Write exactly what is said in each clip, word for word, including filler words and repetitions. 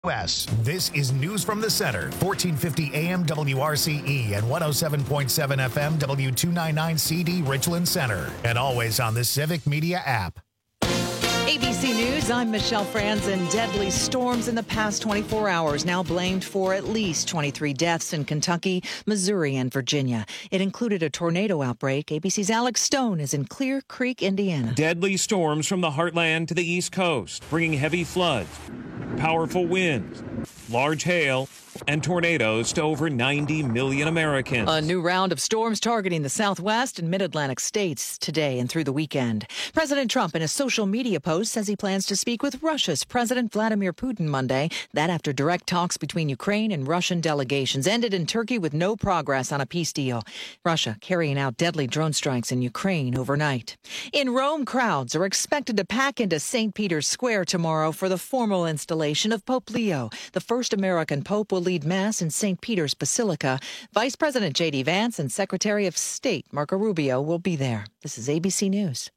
West. This is News from the Center, fourteen fifty A M W R C E and one oh seven point seven F M W two ninety-nine C D Richland Center, and always on the Civic Media app. A B C News, I'm Michelle Franzen. Deadly storms in the past twenty-four hours now blamed for at least twenty-three deaths in Kentucky, Missouri, and Virginia. It included a tornado outbreak. A B C's Alex Stone is in Clear Creek, Indiana. Deadly storms from the heartland to the East Coast, bringing heavy floods, powerful winds, large hail, and tornadoes to over ninety million Americans. A new round of storms targeting the Southwest and Mid-Atlantic states today and through the weekend. President Trump, in a social media post, says he plans to speak with Russia's President Vladimir Putin Monday. That after direct talks between Ukraine and Russian delegations ended in Turkey with no progress on a peace deal. Russia carrying out deadly drone strikes in Ukraine overnight. In Rome, crowds are expected to pack into Saint Peter's Square tomorrow for the formal installation of Pope Leo. The first American pope will lead Mass in Saint Peter's Basilica. Vice President J D Vance and Secretary of State Marco Rubio will be there. This is A B C News.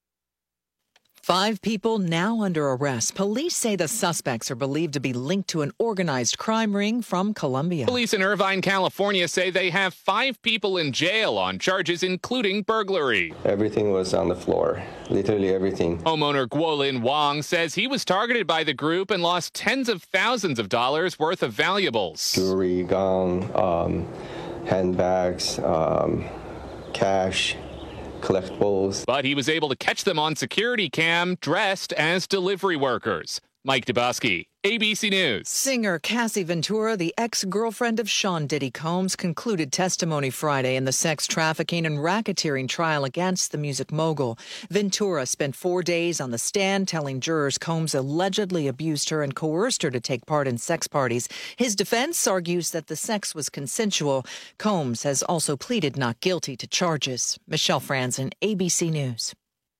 Five people now under arrest. Police say the suspects are believed to be linked to an organized crime ring from Colombia. Police in Irvine, California say they have five people in jail on charges including burglary. Everything was on the floor, literally everything. Homeowner Guolin Wang says he was targeted by the group and lost tens of thousands of dollars worth of valuables. Jewelry, gone, um, handbags, um, cash, collectibles. But he was able to catch them on security cam dressed as delivery workers. Mike Dubosky, A B C News. Singer Cassie Ventura, the ex-girlfriend of Sean Diddy Combs, concluded testimony Friday in the sex trafficking and racketeering trial against the music mogul. Ventura spent four days on the stand telling jurors Combs allegedly abused her and coerced her to take part in sex parties. His defense argues that the sex was consensual. Combs has also pleaded not guilty to charges. Michelle Franzen, A B C News.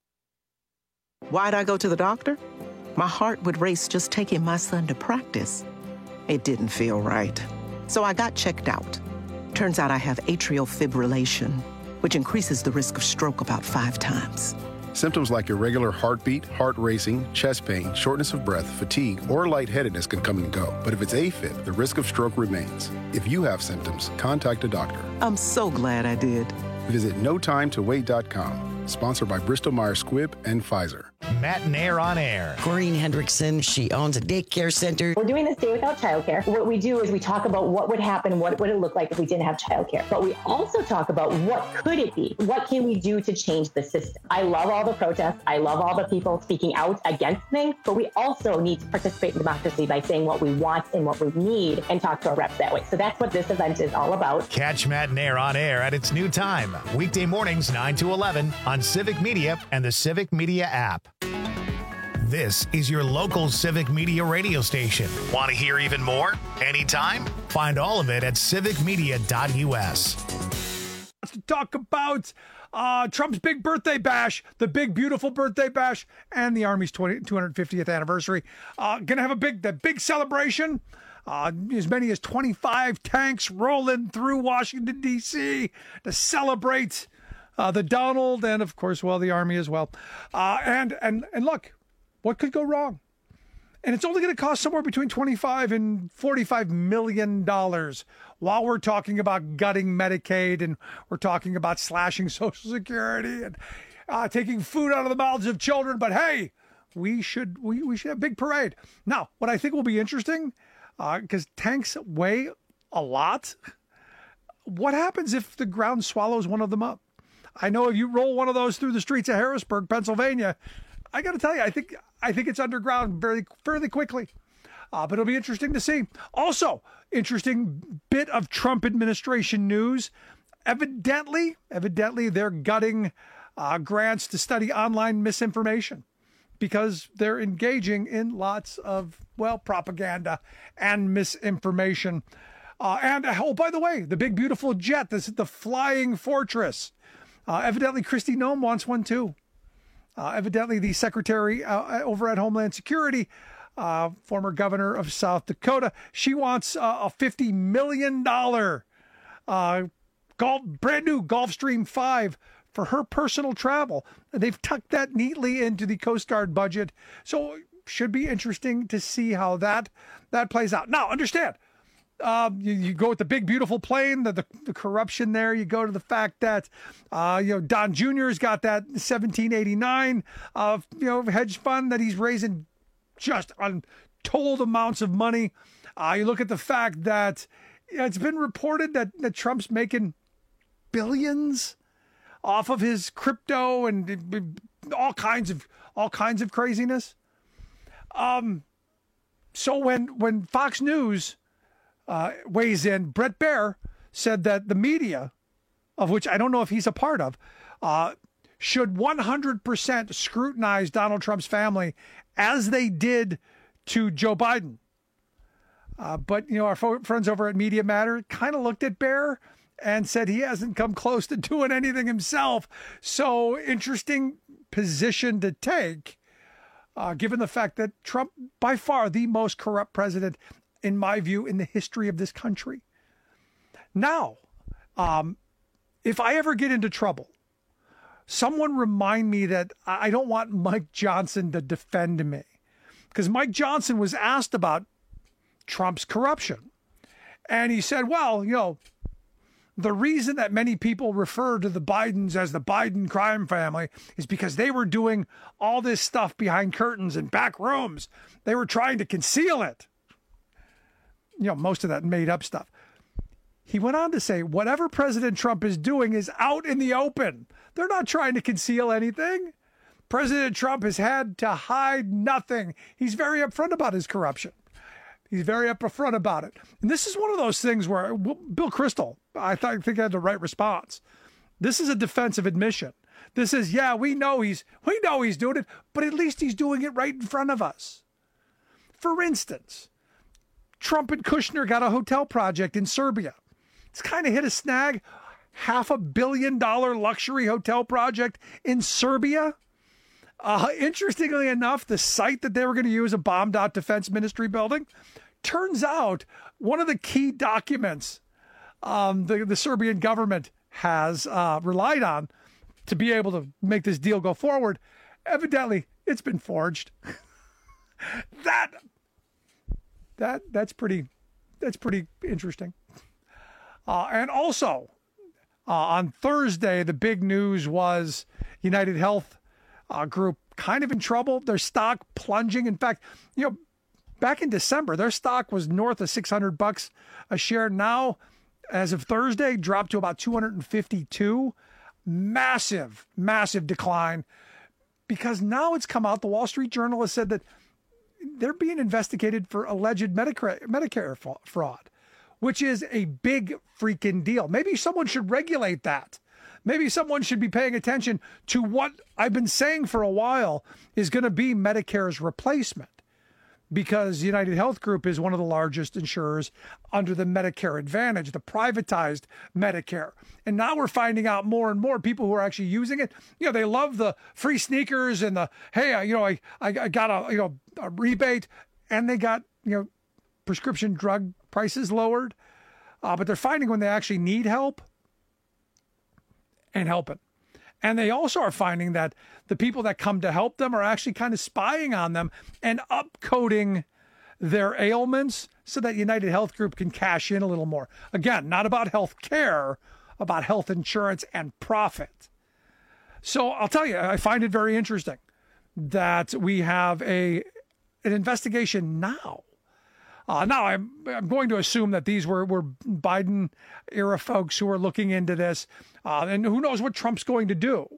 Why'd I go to the doctor? My heart would race just taking my son to practice. It didn't feel right. So I got checked out. Turns out I have atrial fibrillation, which increases the risk of stroke about five times. Symptoms like irregular heartbeat, heart racing, chest pain, shortness of breath, fatigue, or lightheadedness can come and go. But if it's AFib, the risk of stroke remains. If you have symptoms, contact a doctor. I'm so glad I did. Visit no time to wait dot com. Sponsored by Bristol Myers Squibb and Pfizer. Matt and Air on Air. Corinne Hendrickson, she owns a daycare center. We're doing this day without childcare. What we do is we talk about what would happen, what would it look like if we didn't have childcare. But we also talk about what could it be? What can we do to change the system? I love all the protests. I love all the people speaking out against things. But we also need to participate in democracy by saying what we want and what we need and talk to our reps that way. So that's what this event is all about. Catch Matt and Air on Air at its new time. Weekday mornings, nine to eleven on Civic Media and the Civic Media app. This is your local Civic Media radio station. Want to hear even more? Anytime? Find all of it at civic media dot u s. To talk about uh, Trump's big birthday bash, the big, beautiful birthday bash, and the Army's two hundred fiftieth anniversary. Uh, going to have a big, the big celebration. Uh, as many as twenty-five tanks rolling through Washington, D C to celebrate uh, the Donald and, of course, well, the Army as well. Uh, and, and, and look, what could go wrong? And it's only going to cost somewhere between twenty-five and forty-five million dollars while we're talking about gutting Medicaid and we're talking about slashing Social Security and uh, taking food out of the mouths of children. But hey, we should we, we should have a big parade. Now, what I think will be interesting, because uh, tanks weigh a lot, what happens if the ground swallows one of them up? I know if you roll one of those through the streets of Harrisburg, Pennsylvania, I got to tell you, I think I think it's underground very fairly quickly. Uh, but it'll be interesting to see. Also, interesting bit of Trump administration news. Evidently, evidently, they're gutting uh, grants to study online misinformation because they're engaging in lots of, well, propaganda and misinformation. Uh, and, oh, by the way, the big, beautiful jet, this is the Flying Fortress. Uh, evidently, Kristi Noem wants one, too. Uh, evidently, the secretary uh, over at Homeland Security, uh, former governor of South Dakota, she wants uh, a fifty million dollars uh, golf, brand new Gulfstream five for her personal travel. And they've tucked that neatly into the Coast Guard budget. So should be interesting to see how that that plays out. Now, understand, um, you, you go with the big, beautiful plane, the, the, the corruption there. You go to the fact that, uh, you know, Don Junior's got that seventeen eighty-nine, uh, you know, hedge fund that he's raising just untold amounts of money. Uh, you look at the fact that yeah, it's been reported that, that Trump's making billions off of his crypto and all kinds of all kinds of craziness. Um, so when when Fox News uh, weighs in, Bret Baier said that the media, of which I don't know if he's a part of, uh, should one hundred percent scrutinize Donald Trump's family as they did to Joe Biden. Uh, but, you know, our fo- friends over at Media Matter kind of looked at Baier and said he hasn't come close to doing anything himself. So interesting position to take, uh, given the fact that Trump, by far the most corrupt president, in my view, in the history of this country. Now, um, if I ever get into trouble, someone remind me that I don't want Mike Johnson to defend me. Because Mike Johnson was asked about Trump's corruption. And he said, well, you know, the reason that many people refer to the Bidens as the Biden crime family is because they were doing all this stuff behind curtains and back rooms. They were trying to conceal it. You know, most of that made up stuff. He went on to say, whatever President Trump is doing is out in the open. They're not trying to conceal anything. President Trump has had to hide nothing. He's very upfront about his corruption. He's very upfront about it. And this is one of those things where Bill Kristol, I, th- I think, had the right response. This is a defensive admission. This is, yeah, we know he's we know he's doing it, but at least he's doing it right in front of us. For instance, Trump and Kushner got a hotel project in Serbia. It's kind of hit a snag. Half a billion dollar luxury hotel project in Serbia. Uh, interestingly enough, the site that they were going to use, a bombed out defense ministry building, turns out one of the key documents um, the, the Serbian government has uh, relied on to be able to make this deal go forward. Evidently, it's been forged. that that that's pretty that's pretty interesting. Uh, and also, uh, on Thursday, the big news was United Health Uh, group kind of in trouble. Their stock plunging. In fact, you know, back in December, their stock was north of six hundred bucks a share. Now, as of Thursday, dropped to about two hundred fifty-two. Massive, massive decline, because now it's come out. The Wall Street Journal has said that they're being investigated for alleged Medicare, Medicare fraud, which is a big freaking deal. Maybe someone should regulate that. Maybe someone should be paying attention to what I've been saying for a while is going to be Medicare's replacement, because United Health Group is one of the largest insurers under the Medicare Advantage, the privatized Medicare. And now we're finding out more and more people who are actually using it. You know, they love the free sneakers and the, hey, you know, I, I got a, you know, a rebate, and they got, you know, prescription drug prices lowered. Uh, but they're finding when they actually need help, and helping. And they also are finding that the people that come to help them are actually kind of spying on them and upcoding their ailments so that United Health Group can cash in a little more. Again, not about health care, about health insurance and profit. So I'll tell you, I find it very interesting that we have a an investigation now. Uh, now, I'm, I'm going to assume that these were, were Biden-era folks who are looking into this, uh, and who knows what Trump's going to do.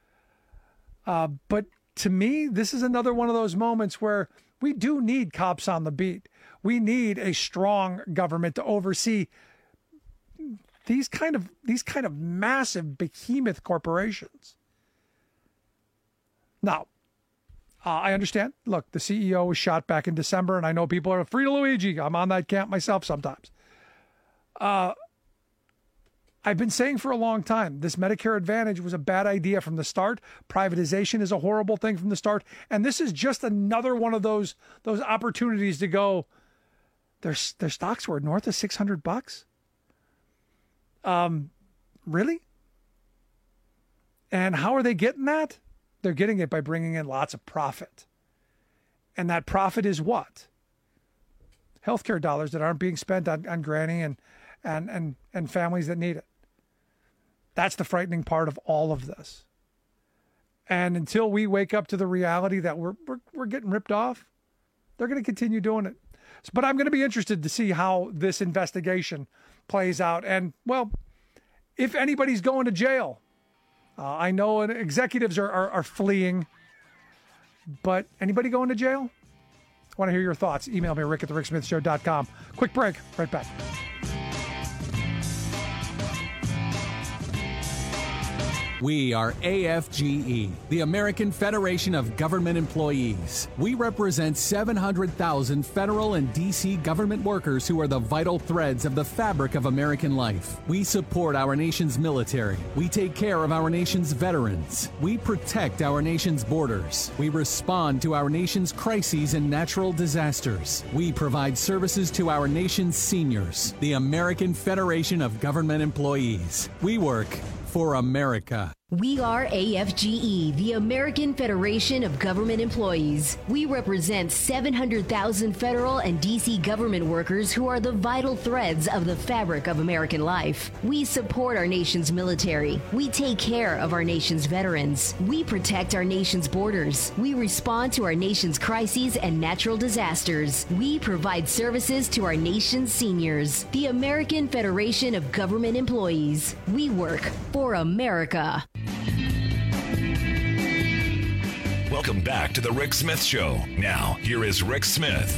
Uh, but to me, this is another one of those moments where we do need cops on the beat. We need a strong government to oversee these kind of these kind of massive behemoth corporations. Now, Uh, I understand. Look, the C E O was shot back in December, and I know people are free to Luigi. I'm on that camp myself sometimes. Uh, I've been saying for a long time, this Medicare Advantage was a bad idea from the start. Privatization is a horrible thing from the start. And this is just another one of those those opportunities to go, their, their stocks were north of six hundred bucks. Um, really? And how are they getting that? They're getting it by bringing in lots of profit. And that profit is what? Healthcare dollars that aren't being spent on, on Granny and, and, and, and families that need it. That's the frightening part of all of this. And until we wake up to the reality that we're we're, we're getting ripped off, they're going to continue doing it. But I'm going to be interested to see how this investigation plays out. And, well, if anybody's going to jail, uh, I know executives are, are, are fleeing, but anybody going to jail? I want to hear your thoughts. Email me, rick at the rick smith show dot com. Quick break. Right back. We are A F G E, the American Federation of Government Employees. We represent seven hundred thousand federal and D C government workers who are the vital threads of the fabric of American life. We support our nation's military. We take care of our nation's veterans. We protect our nation's borders. We respond to our nation's crises and natural disasters. We provide services to our nation's seniors. The American Federation of Government Employees. We work for America. We are A F G E, the American Federation of Government Employees. We represent seven hundred thousand federal and D C government workers who are the vital threads of the fabric of American life. We support our nation's military. We take care of our nation's veterans. We protect our nation's borders. We respond to our nation's crises and natural disasters. We provide services to our nation's seniors. The American Federation of Government Employees. We work for America. Welcome back to the Rick Smith Show. Now, here is Rick Smith.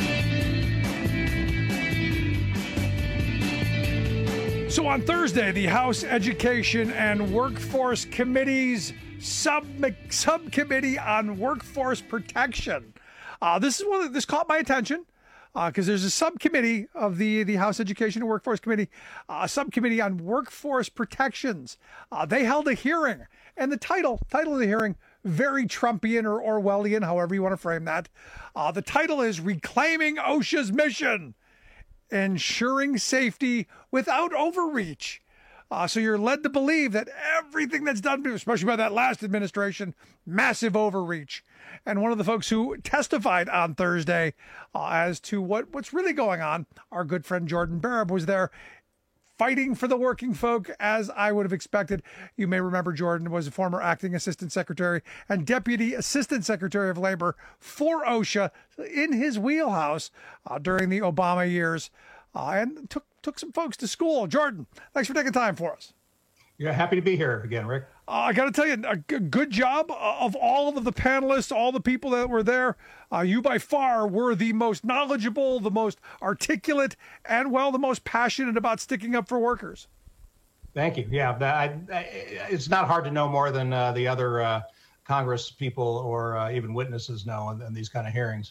So on Thursday, the House Education and Workforce Committee's sub subcommittee on workforce protection. Uh, this is one. This caught my attention because uh, there's a subcommittee of the the House Education and Workforce Committee, uh, a subcommittee on workforce protections. Uh, they held a hearing, and the title title of the hearing, very Trumpian or Orwellian, however you want to frame that. Uh, the title is Reclaiming OSHA's Mission, Ensuring Safety Without Overreach. Uh, so you're led to believe that everything that's done, especially by that last administration, massive overreach. And one of the folks who testified on Thursday uh, as to what, what's really going on, our good friend Jordan Barab was there fighting for the working folk, as I would have expected. You may remember Jordan was a former acting assistant secretary and deputy assistant secretary of labor for OSHA in his wheelhouse uh, during the Obama years, uh, and took took some folks to school. Jordan, thanks for taking time for us. Yeah, happy to be here again, Rick. Uh, I got to tell you, a g- good job of all of the panelists, all the people that were there. Uh, you by far were the most knowledgeable, the most articulate, and, well, the most passionate about sticking up for workers. Thank you. Yeah, I, I, it's not hard to know more than uh, the other uh, Congress people or uh, even witnesses know in, in these kind of hearings.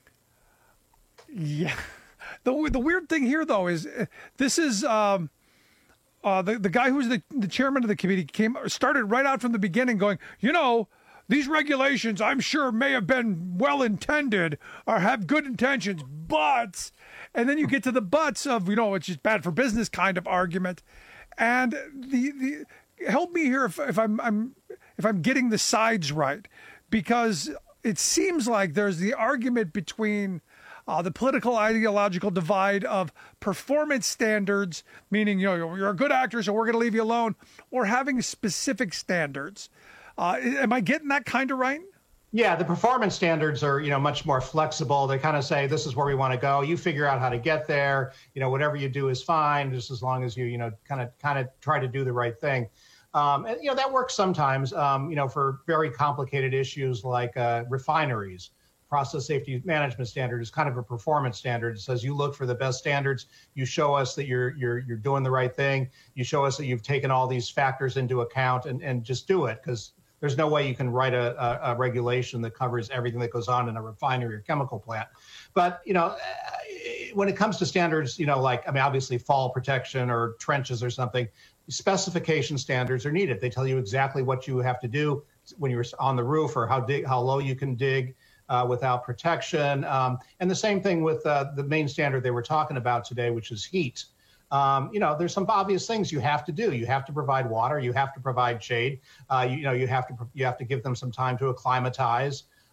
Yeah. The, the weird thing here, though, is uh, this is... Um, Uh, the, the guy who's the, the chairman of the committee came started right out from the beginning going, you know, these regulations, I'm sure, may have been well-intended or have good intentions, but, and then you get to the buts of, you know, it's just bad for business kind of argument. And the, the help me here if, if I'm, I'm if I'm getting the sides right, because it seems like there's the argument between Uh, the political ideological divide of performance standards, meaning, you know, you're, you're a good actor, so we're going to leave you alone, or having specific standards. Uh, am I getting that kind of right? Yeah, the performance standards are, you know, much more flexible. They kind of say, this is where we want to go. You figure out how to get there. You know, whatever you do is fine, just as long as you, you know, kind of kind of try to do the right thing. Um, and, you know, that works sometimes, um, you know, for very complicated issues like uh, refineries. Process safety management standard is kind of a performance standard. It says you look for the best standards. You show us that you're you're you're doing the right thing. You show us that you've taken all these factors into account, and, and just do it, because there's no way you can write a, a, a regulation that covers everything that goes on in a refinery or chemical plant. But, you know, when it comes to standards, you know, like, I mean, obviously fall protection or trenches or something, specification standards are needed. They tell you exactly what you have to do when you're on the roof, or how dig, how low you can dig. Uh, without protection. Um, and the same thing with uh, the main standard they were talking about today, which is heat. Um, you know, there's some obvious things you have to do. You have to provide water. You have to provide shade. Uh, you, you know, you have to you have to give them some time to acclimatize.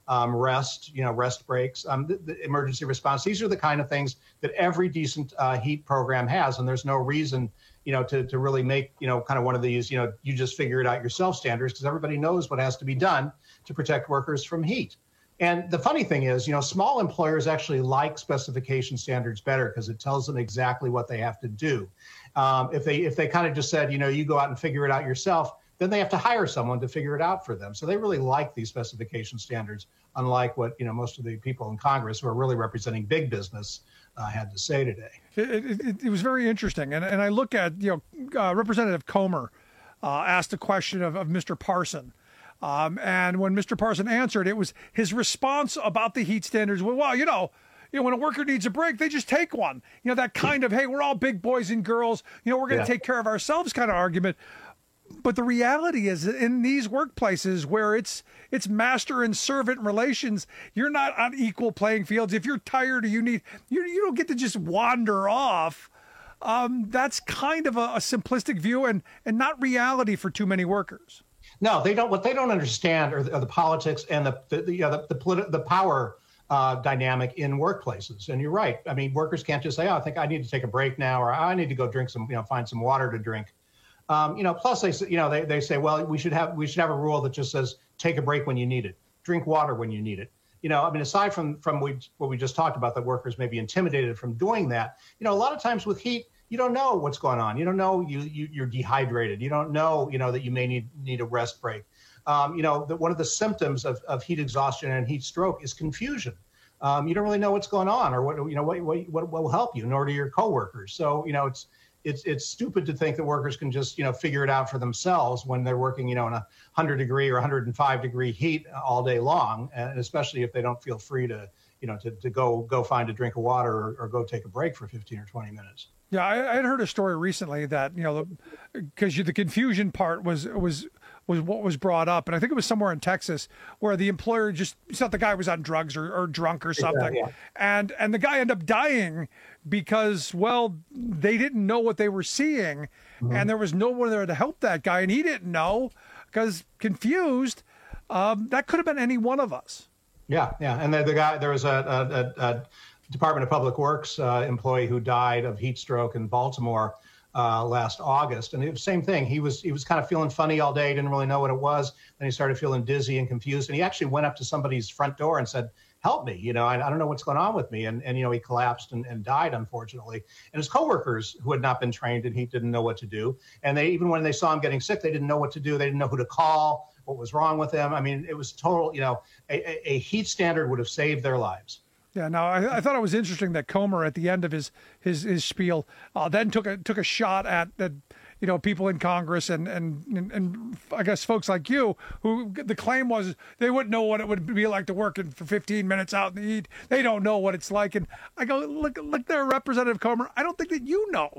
um, rest, you know, rest breaks, um, the, the emergency response. These are the kind of things that every decent uh, heat program has, and there's no reason, you know, to, to really make, you know, kind of one of these, you know, you just figure it out yourself standards, because everybody knows what has to be done to protect workers from heat. And the funny thing is, you know, small employers actually like specification standards better because it tells them exactly what they have to do. Um, if they if they kind of just said, you know, you go out and figure it out yourself, then they have to hire someone to figure it out for them. So they really like these specification standards, unlike what, you know, most of the people in Congress who are really representing big business uh, had to say today. It, it, it was very interesting. And, and I look at, you know, uh, Representative Comer uh, asked a question of, of Mister Parson. Um, and when Mister Parson answered, it was his response about the heat standards. Well, well, you know, you know, when a worker needs a break, they just take one. You know, that kind of, hey, we're all big boys and girls. You know, we're going to Yeah. take care of ourselves kind of argument. But the reality is, in these workplaces where it's it's master and servant relations, you're not on equal playing fields. If you're tired or you need, you you don't get to just wander off. Um, that's kind of a, a simplistic view and and not reality for too many workers. No, they don't. What they don't understand are the, are the politics and the the the, uh, the, the, politi- the power uh, dynamic in workplaces. And you're right. I mean, workers can't just say, "Oh, I think I need to take a break now," or "I need to go drink some, you know, find some water to drink." Um, you know, plus they, say- you know, they, they say, well, we should have we should have a rule that just says take a break when you need it, drink water when you need it. You know, I mean, aside from from we, what we just talked about, that workers may be intimidated from doing that. You know, a lot of times with heat, you don't know what's going on. You don't know you, you you're dehydrated. You don't know, you know, that you may need need a rest break. Um, you know, that one of the symptoms of, of heat exhaustion and heat stroke is confusion. Um, you don't really know what's going on or what, you know, what, what, what will help you, nor do your coworkers. So, you know, it's, it's, it's stupid to think that workers can just, you know, figure it out for themselves when they're working, you know, in a hundred degree or one hundred five degree heat all day long. And especially if they don't feel free to, you know, to, to go, go find a drink of water or, or go take a break for fifteen or twenty minutes. Yeah, I, I had heard a story recently that, you know, because the confusion part was was was what was brought up, and I think it was somewhere in Texas where the employer just thought the guy was on drugs or, or drunk or something, Yeah, yeah. and and the guy ended up dying because, well, they didn't know what they were seeing, Mm-hmm. and there was no one there to help that guy, and he didn't know because confused. Um, that could have been any one of us. Yeah, yeah. And the, the guy, there was a, a, a Department of Public Works uh, employee who died of heat stroke in Baltimore uh, last August. And it was the same thing. He was he was kind of feeling funny all day, didn't really know what it was. Then he started feeling dizzy and confused. And he actually went up to somebody's front door and said, help me. You know, I, I don't know what's going on with me. And, and you know, he collapsed and, and died, unfortunately. And his coworkers who had not been trained in heat didn't know what to do. And they, even when they saw him getting sick, they didn't know what to do. They didn't know who to call, what was wrong with him. I mean, it was total, you know, a, a, a heat standard would have saved their lives. Yeah, no, I, I thought it was interesting that Comer at the end of his his, his spiel uh, then took a took a shot at at you know people in Congress and, and and and I guess folks like you who the claim was they wouldn't know what it would be like to work in for fifteen minutes out in the heat. They don't know what it's like, and I go look look there, Representative Comer. I don't think that you know.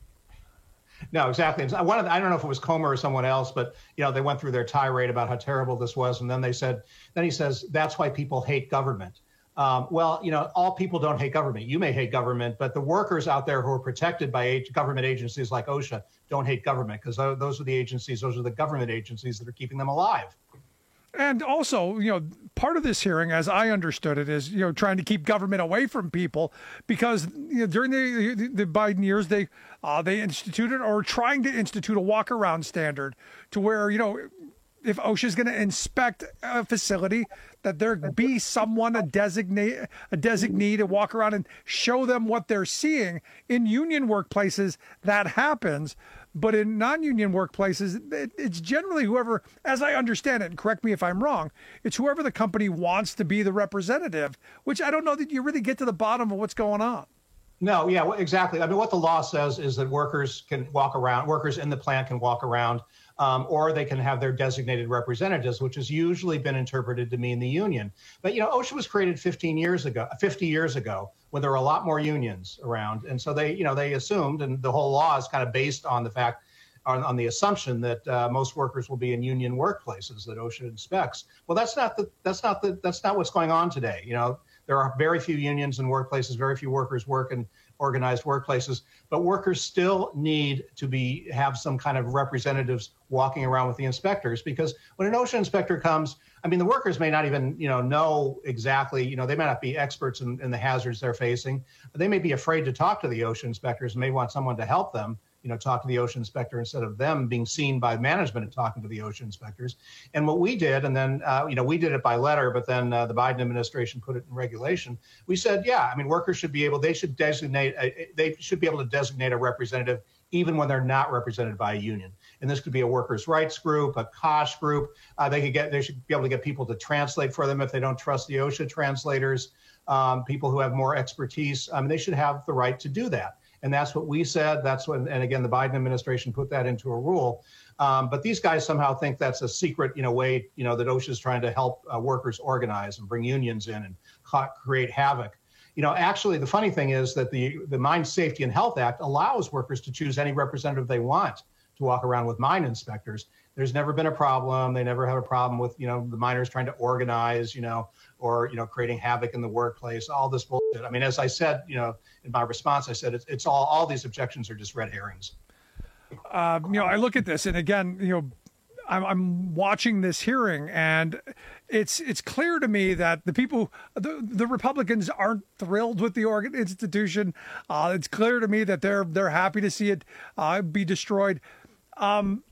No, exactly. One of the, I don't know if it was Comer or someone else, but you know they went through their tirade about how terrible this was, and then they said, then he says that's why people hate government. Um, well, you know, all people don't hate government. You may hate government, but the workers out there who are protected by ag- government agencies like OSHA don't hate government because those are the agencies, those are the government agencies that are keeping them alive. And also, you know, part of this hearing, as I understood it, is, you know, trying to keep government away from people because you know, during the, the the Biden years, they uh, they instituted or trying to institute a walk around standard to where, you know, if OSHA is going to inspect a facility, that there be someone, a designate, a designee to walk around and show them what they're seeing. In union workplaces, that happens. But in non-union workplaces, it, it's generally whoever, as I understand it, and correct me if I'm wrong, it's whoever the company wants to be the representative, which I don't know that you really get to the bottom of what's going on. No, yeah, well, exactly. I mean, what the law says is that workers can walk around, workers in the plant can walk around, um, or they can have their designated representatives, which has usually been interpreted to mean the union. But, you know, OSHA was created fifteen years ago, fifty years ago, when there were a lot more unions around. And so they, you know, they assumed, and the whole law is kind of based on the fact, on, on the assumption that uh, most workers will be in union workplaces that OSHA inspects. Well, that's not the, that's not the, that's not what's going on today. You know, there are very few unions in workplaces, very few workers work in organized workplaces, but workers still need to be have some kind of representatives walking around with the inspectors, because when an OSHA inspector comes, I mean, the workers may not even, you know, know exactly, you know, they may not be experts in, in the hazards they're facing. They may be afraid to talk to the OSHA inspectors and may want someone to help them, you know, talk to the OSHA inspector instead of them being seen by management and talking to the OSHA inspectors. And what we did, and then, uh, you know, we did it by letter, but then uh, the Biden administration put it in regulation. We said, yeah, I mean, workers should be able, they should designate, a, they should be able to designate a representative even when they're not represented by a union. And this could be a workers' rights group, a C O S H group. Uh, they could get, they should be able to get people to translate for them if they don't trust the OSHA translators, um, people who have more expertise. I mean, they should have the right to do that. And that's what we said. That's what, and again, the Biden administration put that into a rule. Um, but these guys somehow think that's a secret, you know, way, you know, that OSHA is trying to help uh, workers organize and bring unions in and ca- create havoc. You know, actually, the funny thing is that the, the Mine Safety and Health Act allows workers to choose any representative they want to walk around with mine inspectors. There's never been a problem. They never have a problem with, you know, the miners trying to organize, you know, or, you know, creating havoc in the workplace, all this bullshit. I mean, as I said, you know, in my response, I said, it's, it's all, all these objections are just red herrings. Uh, you know, I look at this and again, you know, I'm, I'm watching this hearing and it's, it's clear to me that the people, the, the Republicans aren't thrilled with the organ institution. Uh, it's clear to me that they're, they're happy to see it uh, be destroyed. Um,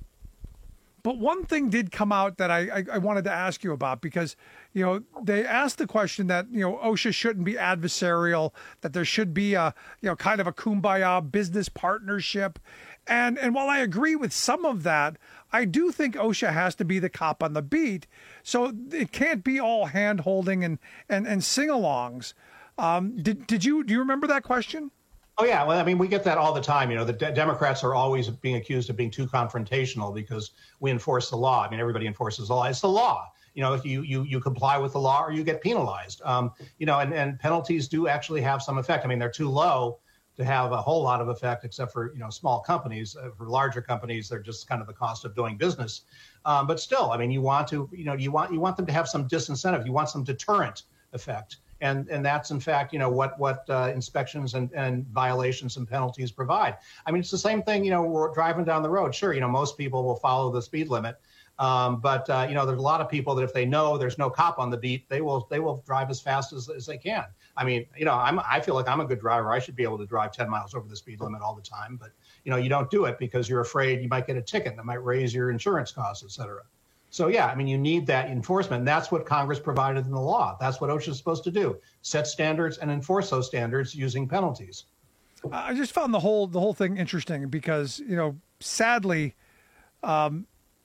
But one thing did come out that I, I, I wanted to ask you about because, you know, they asked the question that, you know, OSHA shouldn't be adversarial, that there should be a, you know, kind of a kumbaya business partnership. And and while I agree with some of that, I do think OSHA has to be the cop on the beat. So it can't be all hand holding and, and, and sing-alongs. Um, did, did you, do you remember that question? Oh, yeah. Well, I mean, we get that all the time. You know, the de- Democrats are always being accused of being too confrontational because we enforce the law. I mean, everybody enforces the law. It's the law. You know, if you you you comply with the law or you get penalized. Um, you know, and, and penalties do actually have some effect. I mean, they're too low to have a whole lot of effect, except for, you know, small companies. Uh, for larger companies, they're just kind of the cost of doing business. Um, but still, I mean, you want to, you know, you want you want them to have some disincentive. You want some deterrent effect. And and that's, in fact, you know, what what uh, inspections and, and violations and penalties provide. I mean, it's the same thing, you know, we're driving down the road. Sure, you know, most people will follow the speed limit. Um, but, uh, you know, there's a lot of people that if they know there's no cop on the beat, they will they will drive as fast as, as they can. I mean, you know, I'm I feel like I'm a good driver. I should be able to drive ten miles over the speed limit all the time. But, you know, you don't do it because you're afraid you might get a ticket that might raise your insurance costs, et cetera. So, yeah, I mean, you need that enforcement. And that's what Congress provided in the law. That's what OSHA is supposed to do, set standards and enforce those standards using penalties. I just found the whole the whole thing interesting because, you know, sadly, um,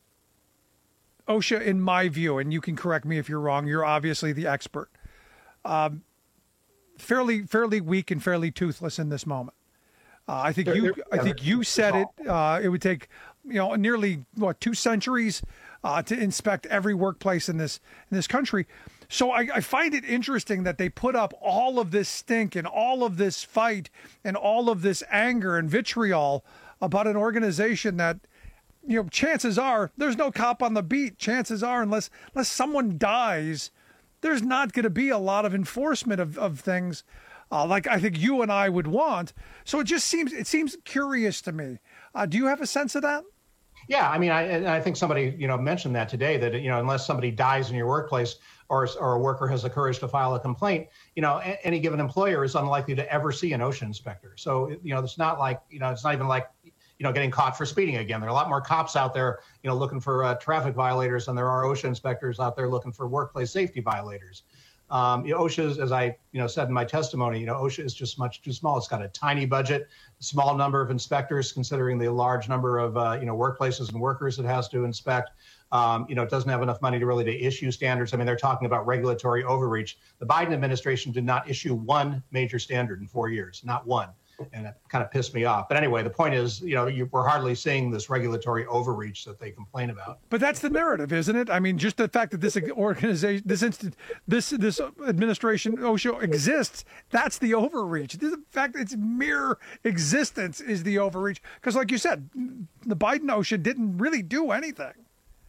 OSHA, in my view, and you can correct me if you're wrong, you're obviously the expert, um, fairly fairly weak and fairly toothless in this moment. Uh, I think they're, you they're, I think you said it. Uh, it would take, you know, nearly what two centuries uh, to inspect every workplace in this in this country. So I, I find it interesting that they put up all of this stink and all of this fight and all of this anger and vitriol about an organization that, you know, chances are there's no cop on the beat. Chances are, unless unless someone dies, there's not going to be a lot of enforcement of, of things uh, like I think you and I would want. So it just seems it seems curious to me. Uh, do you have a sense of that? Yeah, I mean, I, and I think somebody, you know, mentioned that today, that, you know, unless somebody dies in your workplace or, or a worker has the courage to file a complaint, you know, a, any given employer is unlikely to ever see an OSHA inspector. So, you know, it's not like, you know, it's not even like, you know, getting caught for speeding again. There are a lot more cops out there, you know, looking for uh, traffic violators than there are OSHA inspectors out there looking for workplace safety violators. Um, you know, OSHA, as I, you know, said in my testimony, you know, OSHA is just much too small. It's got a tiny budget, small number of inspectors, considering the large number of, uh, you know, workplaces and workers it has to inspect. Um, you know, it doesn't have enough money to really to issue standards. I mean, they're talking about regulatory overreach. The Biden administration did not issue one major standard in four years, not one. And it kind of pissed me off. But anyway, the point is, you know, you, we're hardly seeing this regulatory overreach that they complain about. But that's the narrative, isn't it? I mean, just the fact that this organization, this instant, this this administration, OSHA exists, that's the overreach. The fact that its mere existence is the overreach. Because like you said, the Biden OSHA didn't really do anything.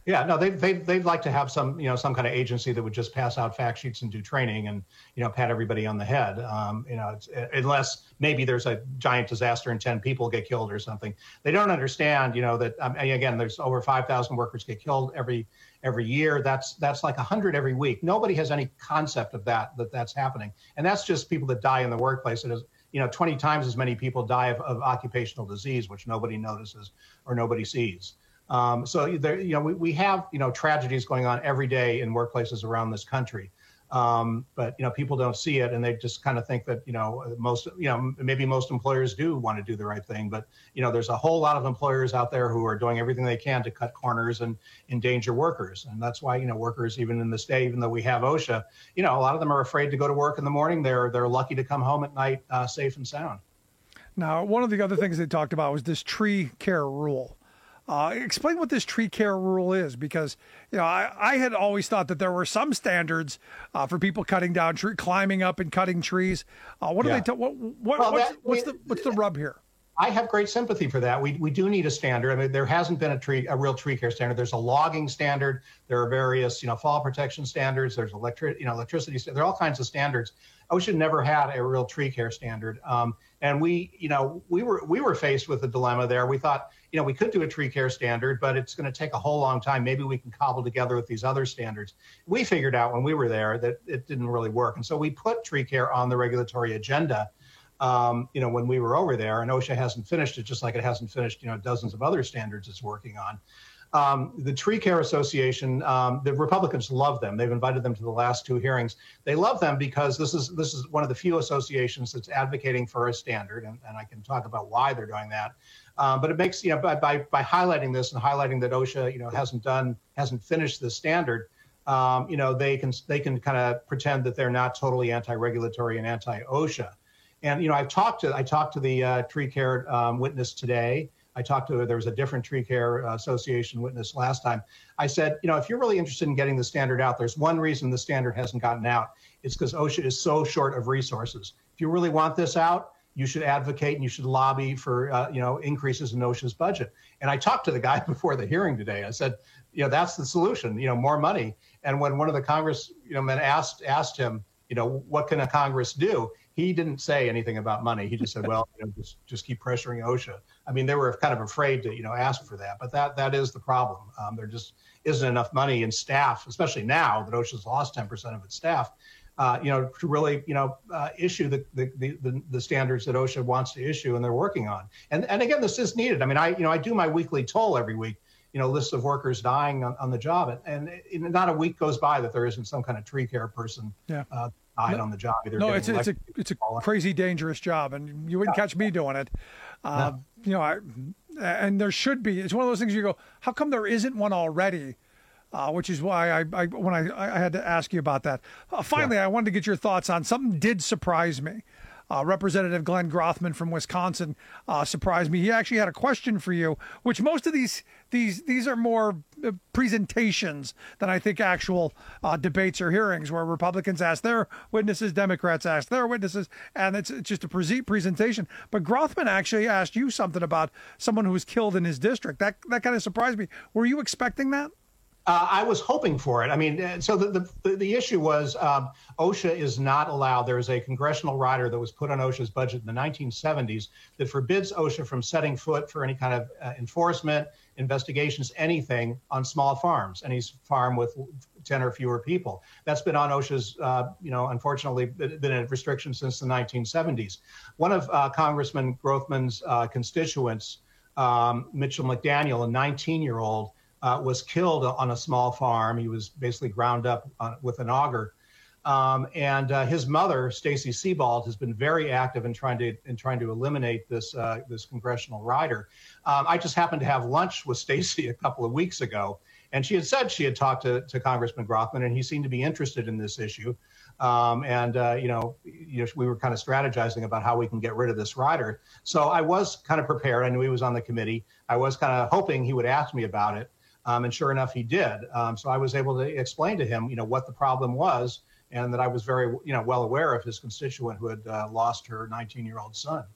Yeah, no, they they they'd like to have some you know some kind of agency that would just pass out fact sheets and do training and you know pat everybody on the head. Um, you know, it's, unless maybe there's a giant disaster and ten people get killed or something. They don't understand, you know, that um, again, there's over five thousand workers get killed every every year. That's that's like one hundred every week. Nobody has any concept of that that that's happening, and that's just people that die in the workplace. It is you know twenty times as many people die of, of occupational disease, which nobody notices or nobody sees. Um, so there, you know, we, we have, you know, tragedies going on every day in workplaces around this country. Um, but, you know, people don't see it and they just kind of think that, you know, most, you know, maybe most employers do want to do the right thing. But, you know, there's a whole lot of employers out there who are doing everything they can to cut corners and endanger workers. And that's why, you know, workers, even in this day, even though we have OSHA, you know, a lot of them are afraid to go to work in the morning. They're they're lucky to come home at night uh, safe and sound. Now, one of the other things they talked about was this tree care rule. Uh, explain what this tree care rule is, because you know I, I had always thought that there were some standards uh, for people cutting down tree, climbing up and cutting trees. Uh, what do yeah. they? Ta- what what well, what's, that, what's the what's the rub here? I have great sympathy for that. We we do need a standard. I mean, there hasn't been a tree a real tree care standard. There's a logging standard. There are various you know fall protection standards. There's electric you know electricity. There are all kinds of standards. OSHA never had a real tree care standard. Um, and we, you know, we were we were faced with a dilemma there. We thought, you know, we could do a tree care standard, but it's going to take a whole long time. Maybe we can cobble together with these other standards. We figured out when we were there that it didn't really work. And so we put tree care on the regulatory agenda, um, you know, when we were over there. And OSHA hasn't finished it, just like it hasn't finished, you know, dozens of other standards it's working on. Um, the Tree Care Association, um, the Republicans love them. They've invited them to the last two hearings. They love them because this is this is one of the few associations that's advocating for a standard, and, and I can talk about why they're doing that. Um, but it makes, you know, by, by by highlighting this and highlighting that OSHA, you know, hasn't done, hasn't finished this standard, um, you know, they can they can kind of pretend that they're not totally anti-regulatory and anti-OSHA. And you know, I've talked to I talked to the uh, Tree Care um, witness today. I talked to, there was a different Tree Care Association witness last time. I said, you know, if you're really interested in getting the standard out, there's one reason the standard hasn't gotten out. It's because OSHA is so short of resources. If you really want this out, you should advocate and you should lobby for, uh, you know, increases in OSHA's budget. And I talked to the guy before the hearing today. I said, you know, that's the solution, you know, more money. And when one of the Congress, you know, men asked, asked him, you know, what can a Congress do? He didn't say anything about money. He just said, well, you know, just, just keep pressuring OSHA. I mean, they were kind of afraid to, you know, ask for that. But that that is the problem. Um, there just isn't enough money in staff, especially now that OSHA's lost ten percent of its staff, uh, you know, to really, you know, uh, issue the, the, the, the standards that OSHA wants to issue and they're working on. And, and again, this is needed. I mean, I, you know, I do my weekly toll every week, you know, lists of workers dying on, on the job. And, and not a week goes by that there isn't some kind of tree care person yeah. uh, died no, on the job. Either no, it's, it's a it's a crazy dangerous job, and you wouldn't yeah. catch me doing it. Uh, no. You know, I, and there should be. It's one of those things you go, how come there isn't one already? Uh, which is why I, I when I, I had to ask you about that. Uh, finally, yeah. I wanted to get your thoughts on something did surprise me. Uh, Representative Glenn Grothman from Wisconsin uh, surprised me. He actually had a question for you, which most of these these these are more presentations than I think actual uh, debates or hearings, where Republicans ask their witnesses, Democrats ask their witnesses, and it's, it's just a pre- presentation. But Grothman actually asked you something about someone who was killed in his district. That that kind of surprised me. Were you expecting that? Uh, I was hoping for it. I mean, so the the, the issue was um, OSHA is not allowed. There is a congressional rider that was put on OSHA's budget in the nineteen seventies that forbids OSHA from setting foot for any kind of uh, enforcement, investigations, anything on small farms, any farm with ten or fewer people. That's been on OSHA's, uh, you know, unfortunately been a restriction since the nineteen seventies. One of uh, Congressman Grothman's uh, constituents, um, Mitchell McDaniel, a nineteen-year-old, Uh, was killed on a small farm. He was basically ground up on, with an auger. Um, and uh, his mother, Stacy Sebald, has been very active in trying to in trying to eliminate this uh, this congressional rider. Um, I just happened to have lunch with Stacy a couple of weeks ago, and she had said she had talked to, to Congressman Grothman, and he seemed to be interested in this issue. Um, and uh, you know, you know, we were kind of strategizing about how we can get rid of this rider. So I was kind of prepared. I knew he was on the committee. I was kind of hoping he would ask me about it. Um, and sure enough, he did. Um, so I was able to explain to him, you know, what the problem was, and that I was very, you know, well aware of his constituent who had uh, lost her nineteen-year-old son.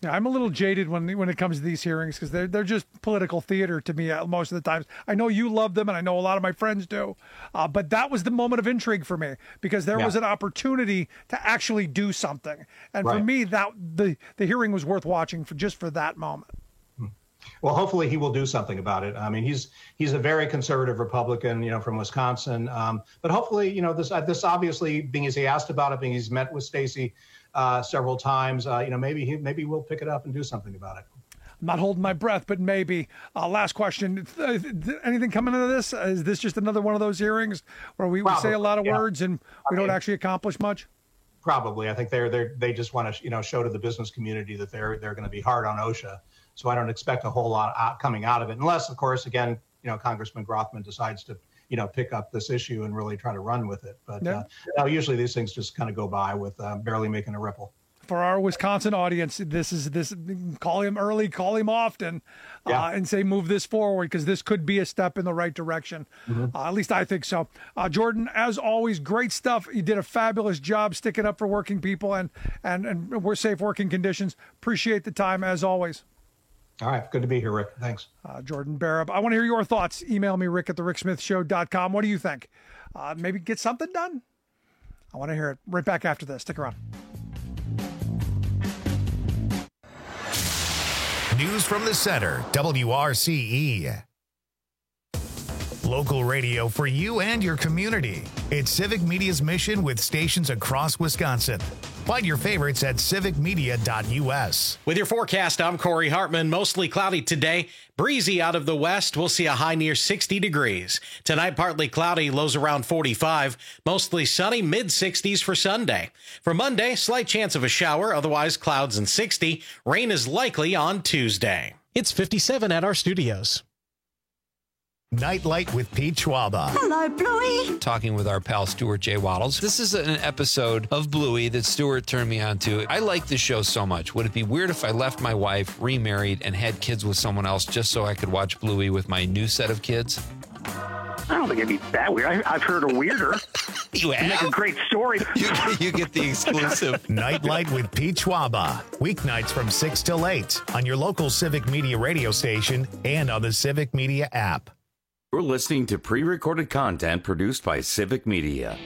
Yeah, I'm a little jaded when when it comes to these hearings because they're they're just political theater to me most of the times. I know you love them, and I know a lot of my friends do, uh, but that was the moment of intrigue for me because there Yeah. was an opportunity to actually do something, and for Right. me, that the the hearing was worth watching for just for that moment. Well, hopefully he will do something about it. I mean, he's he's a very conservative Republican, you know, from Wisconsin. Um, but hopefully, you know, this uh, this obviously being as he asked about it, being he's met with Stacey uh, several times, uh, you know, maybe he maybe we'll pick it up and do something about it. I'm not holding my breath, but maybe. Uh, last question: uh, anything coming into this? Uh, is this just another one of those hearings where we, we say a lot of yeah. words and we I don't mean- actually accomplish much? Probably, I think they're they they just want to you know show to the business community that they're they're going to be hard on OSHA. So I don't expect a whole lot out, coming out of it, unless, of course, again, you know, Congressman Grothman decides to, you know, pick up this issue and really try to run with it. But Yeah. uh, no, usually these things just kind of go by with uh, barely making a ripple. For our Wisconsin audience, this is this. Call him early, call him often, Yeah. uh, and say move this forward because this could be a step in the right direction. Mm-hmm. Uh, at least I think so. Uh, Jordan, as always, great stuff. You did a fabulous job sticking up for working people and and and we're safe working conditions. Appreciate the time as always. All right, good to be here, Rick. Thanks. Uh, Jordan Barab. I want to hear your thoughts. Email me, Rick at the rick smith show dot com. What do you think? Uh, maybe get something done? I want to hear it. Right back after this. Stick around. News from the center, W R C E. Local radio for you and your community. It's Civic Media's mission with stations across Wisconsin. Find your favorites at civic media dot U S. With your forecast, I'm Corey Hartman. Mostly cloudy today. Breezy out of the west. We'll see a high near sixty degrees. Tonight, partly cloudy, lows around forty-five. Mostly sunny, mid sixties for Sunday. For Monday, slight chance of a shower, otherwise clouds and sixty. Rain is likely on Tuesday. It's fifty-seven at our studios. Nightlight with Pete Schwaba. Hello, Bluey. Talking with our pal Stuart J. Waddles. This is an episode of Bluey that Stuart turned me on to. I like this show so much. Would it be weird if I left my wife, remarried, and had kids with someone else just so I could watch Bluey with my new set of kids? I don't think it'd be that weird. I, I've heard a weirder. You It'd make a great story. You, you get the exclusive. Nightlight with Pete Schwaba. Weeknights from six till eight on your local Civic Media radio station and on the Civic Media app. We're listening to pre-recorded content produced by Civic Media.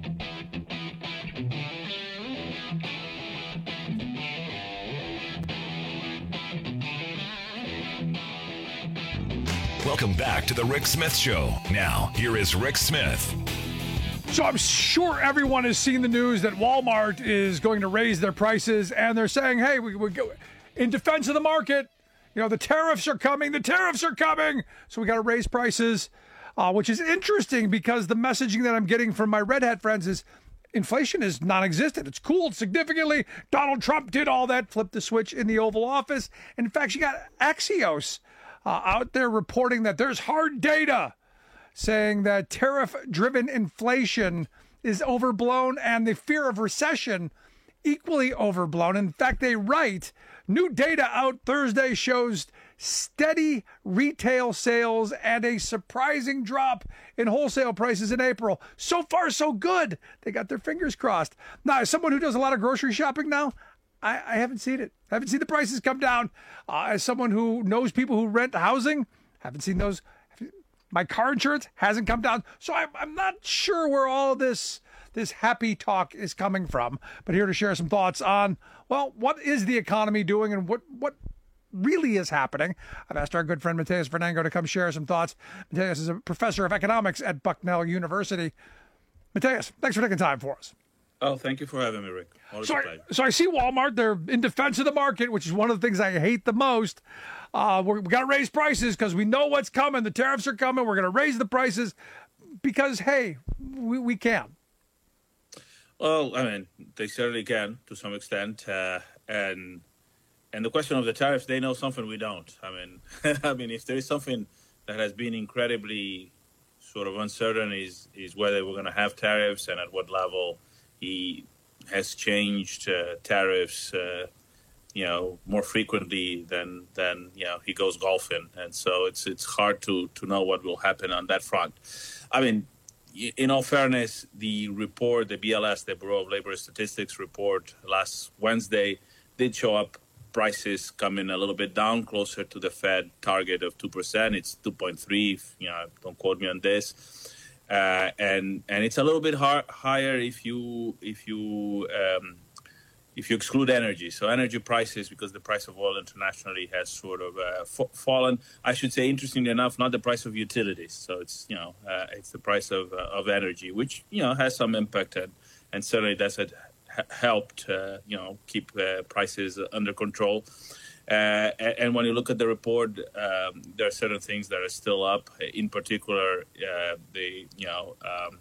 Welcome back to the Rick Smith Show. Now, here is Rick Smith. So I'm sure everyone has seen the news that Walmart is going to raise their prices, and they're saying, hey, we, we go in defense of the market. You know, the tariffs are coming. The tariffs are coming. So we got to raise prices, uh, which is interesting because the messaging that I'm getting from my Red Hat friends is inflation is non-existent. It's cooled significantly. Donald Trump did all that, flipped the switch in the Oval Office. And in fact, you got Axios uh, out there reporting that there's hard data saying that tariff-driven inflation is overblown and the fear of recession equally overblown. In fact, they write, new data out Thursday shows steady retail sales and a surprising drop in wholesale prices in April. So far, so good. They got their fingers crossed. Now, as someone who does a lot of grocery shopping now, I, I haven't seen it. I haven't seen the prices come down. Uh, as someone who knows people who rent housing, haven't seen those. My car insurance hasn't come down. So I'm, I'm not sure where all this this happy talk is coming from. But here to share some thoughts on, well, what is the economy doing and what what really is happening? I've asked our good friend Mateus Fernango to come share some thoughts. Mateus is a professor of economics at Bucknell University. Mateus, thanks for taking time for us. Oh, thank you for having me, Rick. Always So a I, pleasure. so I see Walmart. They're in defense of the market, which is one of the things I hate the most. Uh, we're, we got to raise prices because we know what's coming. The tariffs are coming. We're going to raise the prices because, hey, we, we can. Well, I mean, they certainly can to some extent, uh, and and the question of the tariffs, they know something we don't. I mean, I mean, if there is something that has been incredibly sort of uncertain, is is whether we're going to have tariffs and at what level. He has changed uh, tariffs, uh, you know, more frequently than than you know he goes golfing, and so it's it's hard to to know what will happen on that front. I mean, in all fairness, the report, the B L S, the Bureau of Labor Statistics report last Wednesday, did show up prices coming a little bit down, closer to the Fed target of two percent. It's two point three. You know, don't quote me on this. Uh, and and it's a little bit har- higher if you if you um, if you exclude energy. So energy prices, because the price of oil internationally has sort of uh, f- fallen. I should say, interestingly enough, not the price of utilities. So it's you know uh, it's the price of uh, of energy, which you know has some impact, and, and certainly that's a, ha- helped uh, you know keep uh, prices under control. Uh, and when you look at the report, um, there are certain things that are still up. In particular, uh, the you know um,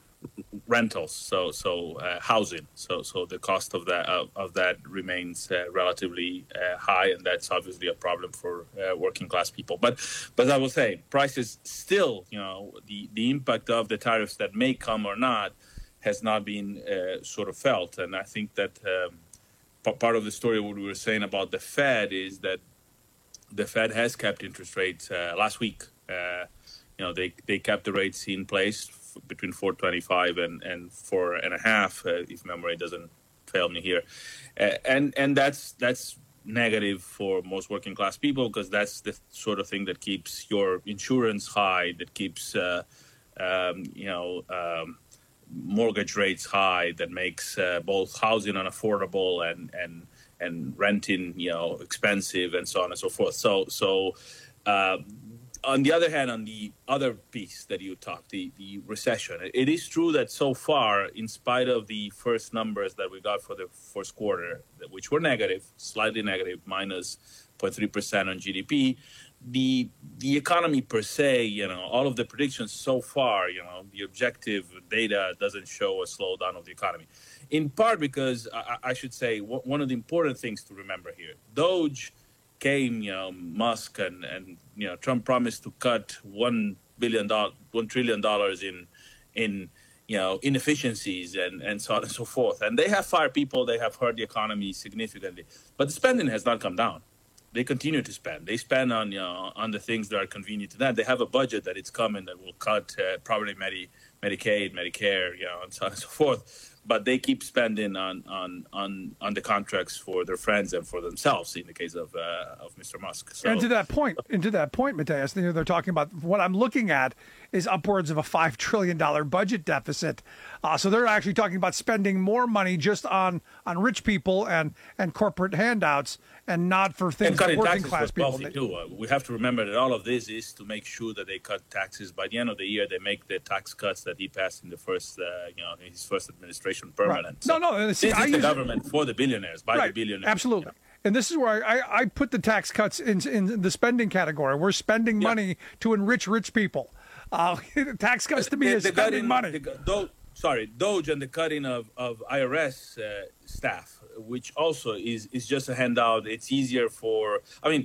rentals, so so uh, housing. So so the cost of that of, of that remains uh, relatively uh, high, and that's obviously a problem for uh, working class people. But but I will say, prices still, you know, the the impact of the tariffs that may come or not has not been uh, sort of felt, and I think that. Um, Part of the story, what we were saying about the Fed, is that the Fed has kept interest rates uh, last week. Uh, you know, they they kept the rates in place f- between four twenty-five and, and four and a half, uh, if memory doesn't fail me here, uh, and and that's that's negative for most working class people, because that's the sort of thing that keeps your insurance high, that keeps uh, um, you know. Um, mortgage rates high, that makes uh, both housing unaffordable and and and renting, you know, expensive, and so on and so forth. So so uh, on the other hand, on the other piece that you talked, the the recession, it is true that so far, in spite of the first numbers that we got for the first quarter, which were negative, slightly negative, minus zero point three percent on G D P, the the economy per se, you know, all of the predictions so far, you know, the objective data doesn't show a slowdown of the economy. In part because, I, I should say, w- one of the important things to remember here, Doge came, you know, Musk and, and you know, Trump promised to cut one billion dollars, one trillion dollars in, in you know, inefficiencies and, and so on and so forth. And they have fired people, they have hurt the economy significantly. But the spending has not come down. They continue to spend. They spend on you know, on the things that are convenient to them. They have a budget that it's coming that will cut uh, probably Medi- Medicaid, Medicare, you know, and so on and so forth. But they keep spending on on, on, on the contracts for their friends and for themselves. In the case of uh, of Mister Musk. So, and to that point, and to that point, Mateus, they're talking about what I'm looking at is upwards of a five trillion dollars budget deficit. Uh, so they're actually talking about spending more money just on, on rich people and, and corporate handouts, and not for things that working class people need. Too. Uh, we have to remember that all of this is to make sure that they cut taxes. By the end of the year, they make the tax cuts that he passed in the first, uh, you know, his first administration permanent. Right. So no, no, see, this I is the use, government for the billionaires, by right, the billionaires. Absolutely. And this is where I, I, I put the tax cuts in, in the spending category. We're spending yeah. money to enrich rich people. Uh, tax cuts to me the, is the spending cutting, money. The, Do, sorry, Doge and the cutting of, of I R S uh, staff, which also is, is just a handout. It's easier for, I mean,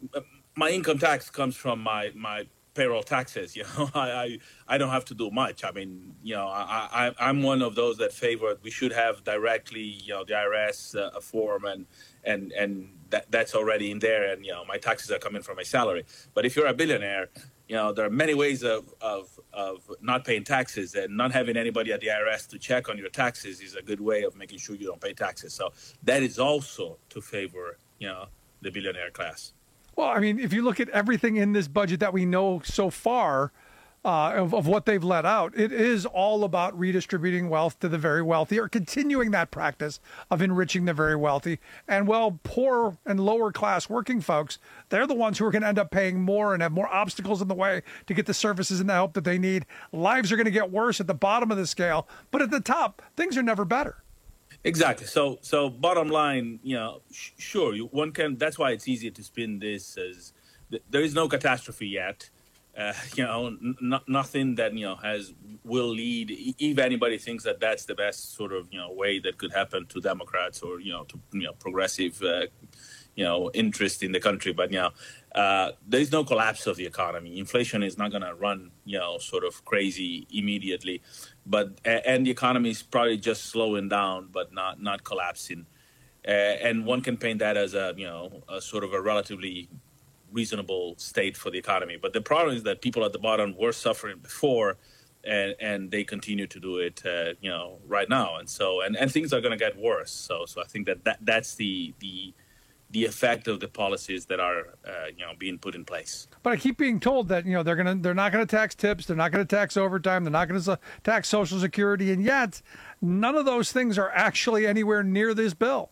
my income tax comes from my, my payroll taxes. You know, I, I, I don't have to do much. I mean, you know, I, I, I'm one of those that favor we should have directly, you know, the I R S uh, a form and, and, and that, that's already in there. And, you know, my taxes are coming from my salary. But if you're a billionaire, you know, there are many ways of, of, of not paying taxes, and not having anybody at the I R S to check on your taxes is a good way of making sure you don't pay taxes. So that is also to favor, you know, the billionaire class. Well, I mean, if you look at everything in this budget that we know so far uh, of, of what they've let out, it is all about redistributing wealth to the very wealthy, or continuing that practice of enriching the very wealthy. And, well, poor and lower class working folks, they're the ones who are going to end up paying more and have more obstacles in the way to get the services and the help that they need. Lives are going to get worse at the bottom of the scale, but at the top, things are never better. Exactly. So, so bottom line, you know, sh- sure, you, one can. That's why it's easier to spin this as th- there is no catastrophe yet. Uh, you know, n- nothing that you know has will lead. If anybody thinks that that's the best sort of you know way that could happen to Democrats or you know to you know progressive, uh, you know, interest in the country, but you know, uh, there is no collapse of the economy. Inflation is not going to run you know sort of crazy immediately. But and the economy is probably just slowing down, but not not collapsing. Uh, and one can paint that as a you know a sort of a relatively reasonable state for the economy. But the problem is that people at the bottom were suffering before, and, and they continue to do it uh, you know right now. And so and, and things are going to get worse. So so I think that, that that's the the the effect of the policies that are uh, you know being put in place. But I keep being told that, you know, they're gonna they're not gonna tax tips, they're not gonna tax overtime, they're not gonna tax Social Security, and yet none of those things are actually anywhere near this bill.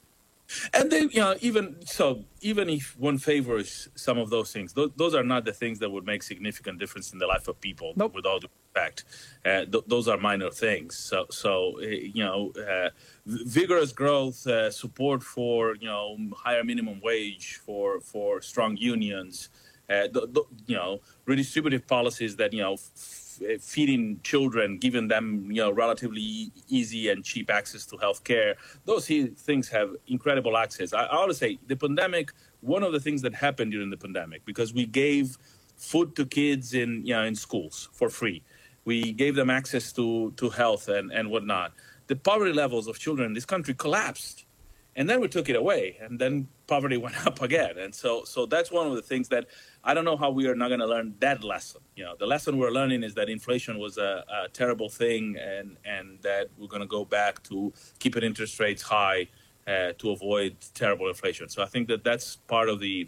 And then, you know, even so, even if one favors some of those things, those, those are not the things that would make significant difference in the life of people. Nope. With all due respect, uh, th- those are minor things. So, so uh, you know, uh, vigorous growth, uh, support for you know higher minimum wage, for for strong unions, uh, th- th- you know, redistributive policies that you know. F- feeding children, giving them, you know, relatively easy and cheap access to health care. Those things have incredible access. I, I always say the pandemic, one of the things that happened during the pandemic, because we gave food to kids in, you know, in schools for free. We gave them access to, to health and, and whatnot. The poverty levels of children in this country collapsed. And then we took it away, and then poverty went up again. And so so that's one of the things that I don't know how we are not going to learn that lesson. You know, the lesson we're learning is that inflation was a, a terrible thing, and, and that we're going to go back to keeping interest rates high uh, to avoid terrible inflation. So I think that that's part of the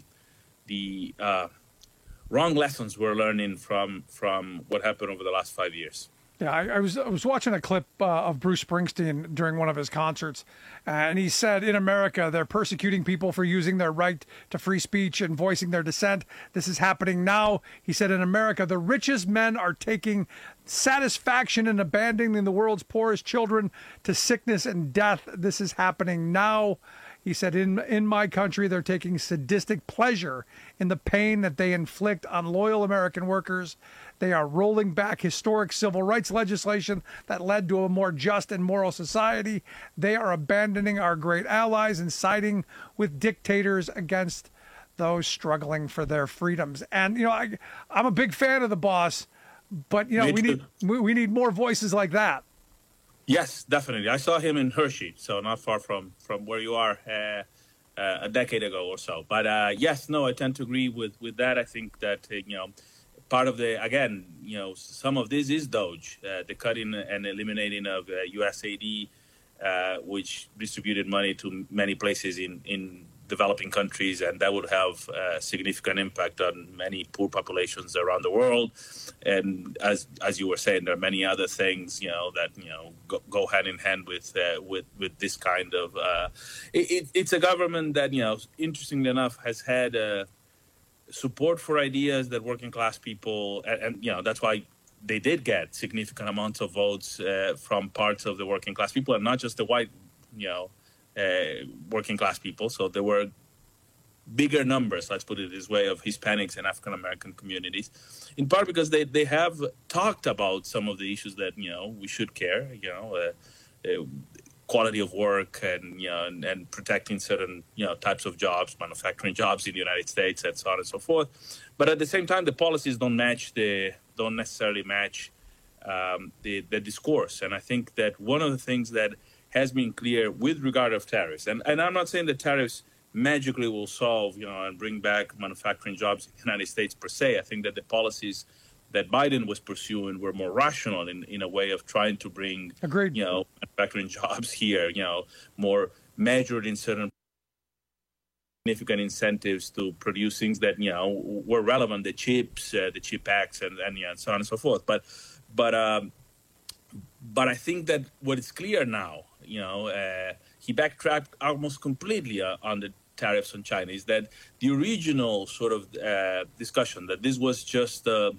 the uh, wrong lessons we're learning from from what happened over the last five years. Yeah, I, I was I was watching a clip uh, of Bruce Springsteen during one of his concerts, uh, and he said, in America, they're persecuting people for using their right to free speech and voicing their dissent. This is happening now. He said, in America, the richest men are taking satisfaction in abandoning the world's poorest children to sickness and death. This is happening now. He said, in in my country, they're taking sadistic pleasure in the pain that they inflict on loyal American workers. They are rolling back historic civil rights legislation that led to a more just and moral society. They are abandoning our great allies and siding with dictators against those struggling for their freedoms. And, you know, I, I'm a big fan of the boss, but, you know, we need we, we need more voices like that. Yes, definitely. I saw him in Hershey, so not far from, from where you are, uh, uh, a decade ago or so. But, uh, yes, no, I tend to agree with, with that. I think that, uh, you know, part of the, again, you know, some of this is DOGE, uh, the cutting and eliminating of uh, U S A D, uh, which distributed money to many places in, in developing countries, and that would have a significant impact on many poor populations around the world. And as as you were saying, there are many other things, you know, that, you know, go, go hand in hand with uh, with with this kind of. Uh, it, it, it's a government that, you know, interestingly enough, has had a support for ideas that working class people, and, and you know, that's why they did get significant amounts of votes uh, from parts of the working class people, and not just the white, you know, uh, working class people. So there were bigger numbers, let's put it this way, of Hispanics and African American communities, in part because they, they have talked about some of the issues that, you know, we should care, you know, uh, uh, quality of work, and, you know, and, and protecting certain, you know, types of jobs, manufacturing jobs in the United States, and so on and so forth. But at the same time, the policies don't match the don't necessarily match um, the the discourse. And I think that one of the things that has been clear with regard of tariffs, and, and I'm not saying that tariffs magically will solve, you know, and bring back manufacturing jobs in the United States per se. I think that the policies that Biden was pursuing were more rational in, in a way of trying to bring, Agreed. you know, manufacturing jobs here, you know, more measured in certain significant incentives to produce things that, you know, were relevant, the chips, uh, the chip acts, and, and, you know, and so on and so forth. But, but, um, but I think that what is clear now, you know, uh, he backtracked almost completely uh, on the tariffs on China, is that the original sort of uh, discussion that this was just uh,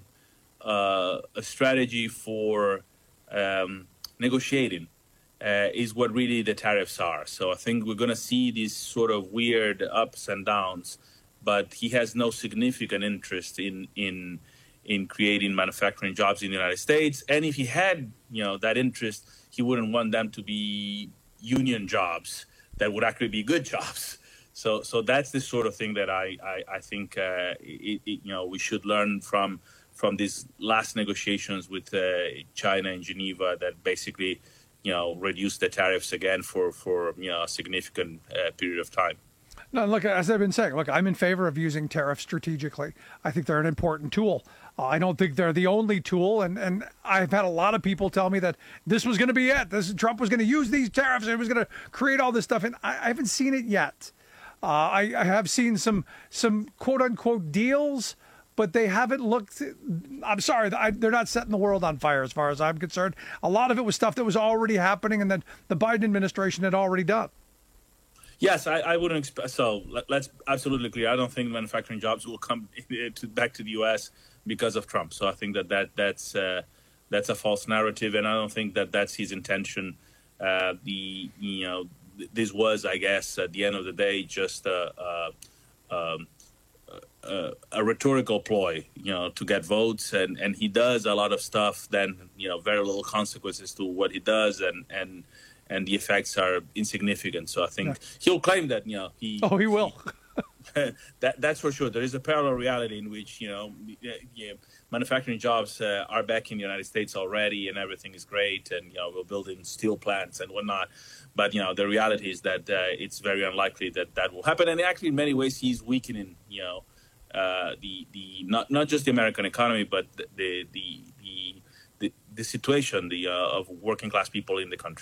uh, a strategy for um, negotiating uh, is what really the tariffs are. So I think we're going to see these sort of weird ups and downs, but he has no significant interest in in in creating manufacturing jobs in the United States. And if he had, you know, that interest, he wouldn't want them to be union jobs that would actually be good jobs. So, so that's the sort of thing that I, I, I think, uh, it, it, you know, we should learn from from these last negotiations with uh, China and Geneva that basically, you know, reduced the tariffs again for, for you know, a significant uh, period of time. No, look, as I've been saying, look, I'm in favor of using tariffs strategically. I think they're an important tool. Uh, I don't think they're the only tool, and, and I've had a lot of people tell me that this was going to be it. This Trump was going to use these tariffs, and it was going to create all this stuff, and I, I haven't seen it yet. Uh, I, I have seen some some quote unquote deals, but they haven't looked. I'm sorry, I, they're not setting the world on fire as far as I'm concerned. A lot of it was stuff that was already happening and that the Biden administration had already done. Yes, I, I wouldn't expect. So let, let's absolutely clear. I don't think manufacturing jobs will come to, back to the U S because of Trump. So I think that, that that's uh, that's a false narrative, and I don't think that that's his intention. Uh, the you know this was, I guess, at the end of the day, just a, a, um, a, a rhetorical ploy, you know, to get votes, and, and he does a lot of stuff. Then you know, very little consequences to what he does, and and. and the effects are insignificant. So I think yeah. he'll claim that, you know, he... Oh, he will. that That's for sure. There is a parallel reality in which, you know, yeah, manufacturing jobs uh, are back in the United States already and everything is great, and, you know, we're building steel plants and whatnot. But, you know, the reality is that uh, it's very unlikely that that will happen. And actually, in many ways, he's weakening, you know, uh, the, the not not just the American economy, but the the the, the, the, the situation the uh, of working-class people in the country.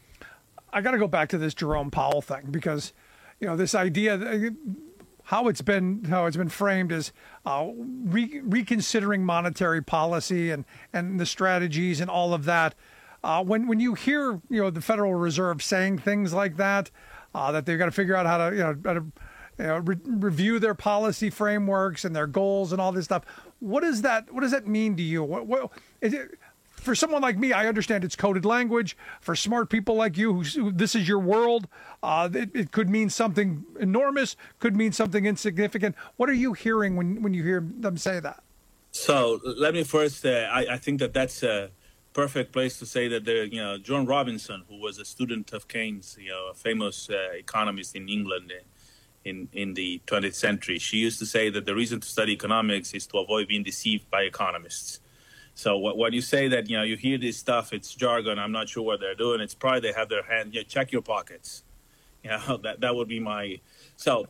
I got to go back to this Jerome Powell thing because, you know, this idea, how it's been how it's been framed as uh, re- reconsidering monetary policy and, and the strategies and all of that. Uh, when when you hear, you know, the Federal Reserve saying things like that, uh, that they've got to figure out how to, you know, how to, you know re- review their policy frameworks and their goals and all this stuff. What does that what does that mean to you? What, what is it? For someone like me, I understand it's coded language. For smart people like you, who, who this is your world, uh, it, it could mean something enormous, could mean something insignificant. What are you hearing when, when you hear them say that? So let me first, uh, I, I think that that's a perfect place to say that there, you know, Joan Robinson, who was a student of Keynes, you know, a famous uh, economist in England in, in the twentieth century, she used to say that the reason to study economics is to avoid being deceived by economists. So when you say that, you know, you hear this stuff, it's jargon, I'm not sure what they're doing, it's probably they have their hand, yeah, check your pockets. You know, that, that would be my... So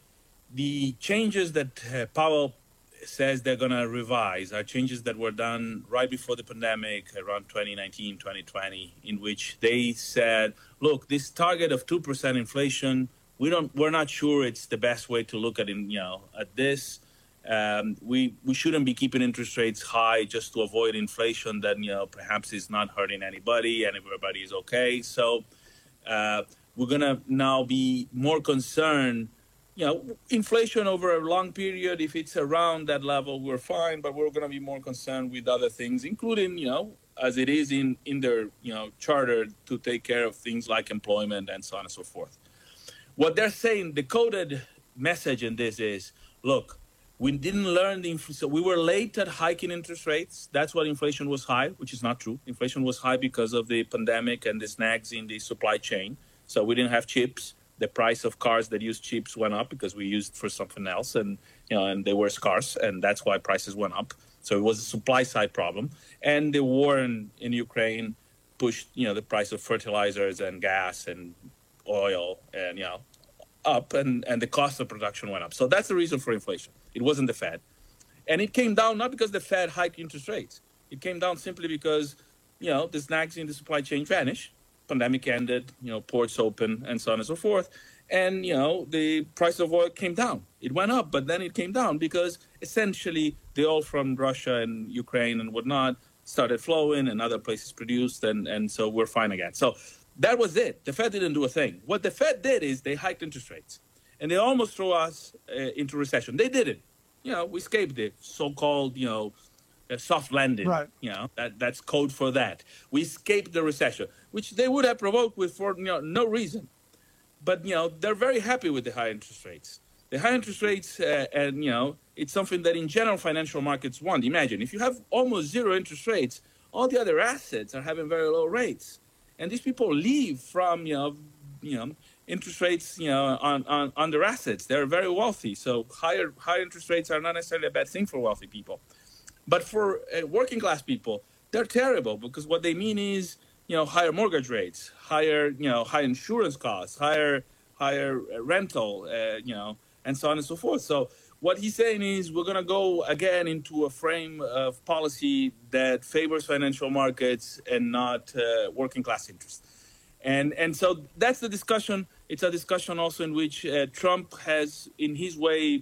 the changes that uh, Powell says they're going to revise are changes that were done right before the pandemic, around twenty nineteen, twenty twenty, in which they said, look, this target of two percent inflation, we don't, we're not sure it's the best way to look at, it, you know, at this. Um, we we shouldn't be keeping interest rates high just to avoid inflation that, you know, perhaps is not hurting anybody and everybody is okay. So uh, we're going to now be more concerned, you know, inflation over a long period, if it's around that level, we're fine, but we're going to be more concerned with other things, including, you know, as it is in, in their, you know, charter to take care of things like employment and so on and so forth. What they're saying, the coded message in this is, look, we didn't learn the so we were late at hiking interest rates. That's why inflation was high, which is not true. Inflation was high because of the pandemic and the snags in the supply chain. So we didn't have chips. The price of cars that used chips went up because we used for something else, and you know, and they were scarce, and that's why prices went up. So it was a supply side problem. And the war in, in Ukraine pushed, you know, the price of fertilizers and gas and oil and, you know, up, and, and the cost of production went up. So that's the reason for inflation. It wasn't the Fed. And it came down not because the Fed hiked interest rates. It came down simply because, you know, the snags in the supply chain vanished. Pandemic ended, you know, ports open, and so on and so forth. And, you know, the price of oil came down. It went up, but then it came down because essentially the oil from Russia and Ukraine and whatnot started flowing and other places produced, and, and so we're fine again. So that was it. The Fed didn't do a thing. What the Fed did is they hiked interest rates, and they almost threw us uh, into recession. They didn't. You know, we escaped the so-called, you know, uh, soft landing. Right. You know, that that's code for that. We escaped the recession, which they would have provoked with for, you know, no reason. But, you know, they're very happy with the high interest rates. The high interest rates, uh, and, you know, it's something that in general financial markets want. Imagine, if you have almost zero interest rates, all the other assets are having very low rates. And these people leave from, you know, you know, interest rates, you know, on, on, on their assets. They're very wealthy. So higher high interest rates are not necessarily a bad thing for wealthy people. But for uh, working class people, they're terrible, because what they mean is, you know, higher mortgage rates, higher, you know, high insurance costs, higher higher rental, uh, you know, and so on and so forth. So what he's saying is we're going to go again into a frame of policy that favors financial markets and not uh, working class interests. And and so that's the discussion. it's a discussion also in which uh, Trump has, in his way,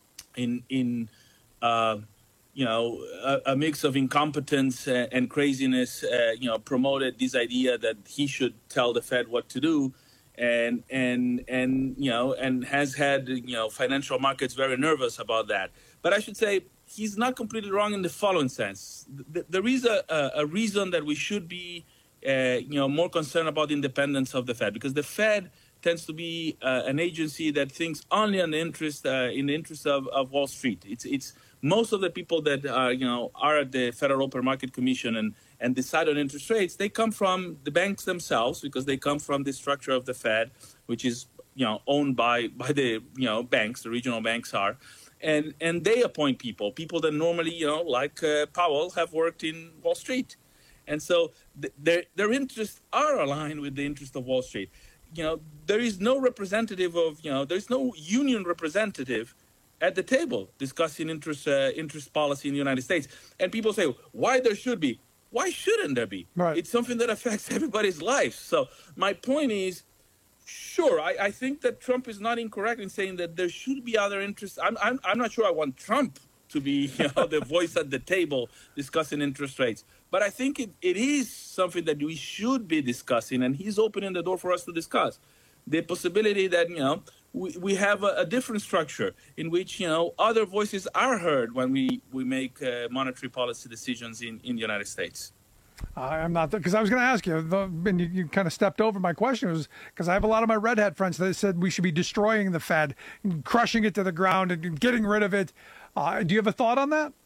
in in uh, you know a, a mix of incompetence and, and craziness, uh, you know, promoted this idea that he should tell the Fed what to do, and and and you know, and has had you know financial markets very nervous about that. But I should say he's not completely wrong in the following sense. There is a, a reason that we should be uh, you know more concerned about the independence of the Fed, because the Fed tends to be uh, an agency that thinks only on the interest uh, in the interest of, of Wall Street. It's it's most of the people that are you know are at the Federal Open Market Commission and and decide on interest rates. They come from the banks themselves, because they come from the structure of the Fed, which is you know owned by by the you know banks. The regional banks are, and and they appoint people, people that normally you know like uh, Powell have worked in Wall Street, and so th- their their interests are aligned with the interest of Wall Street. You know, there is no representative of, you know, there's no union representative at the table discussing interest uh, interest policy in the United States. And people say, why there should be? Why shouldn't there be? Right. It's something that affects everybody's life. So my point is, sure, I, I think that Trump is not incorrect in saying that there should be other interests. I'm I'm, I'm not sure I want Trump to be you know, the voice at the table discussing interest rates. But I think it, it is something that we should be discussing, and he's opening the door for us to discuss. The possibility that, you know, we, we have a, a different structure in which, you know, other voices are heard when we, we make uh, monetary policy decisions in, in the United States. I'm not, because I was going to ask you, and you, you kind of stepped over my question, was because I have a lot of my red hat friends that said we should be destroying the Fed, crushing it to the ground and getting rid of it. Uh, do you have a thought on that?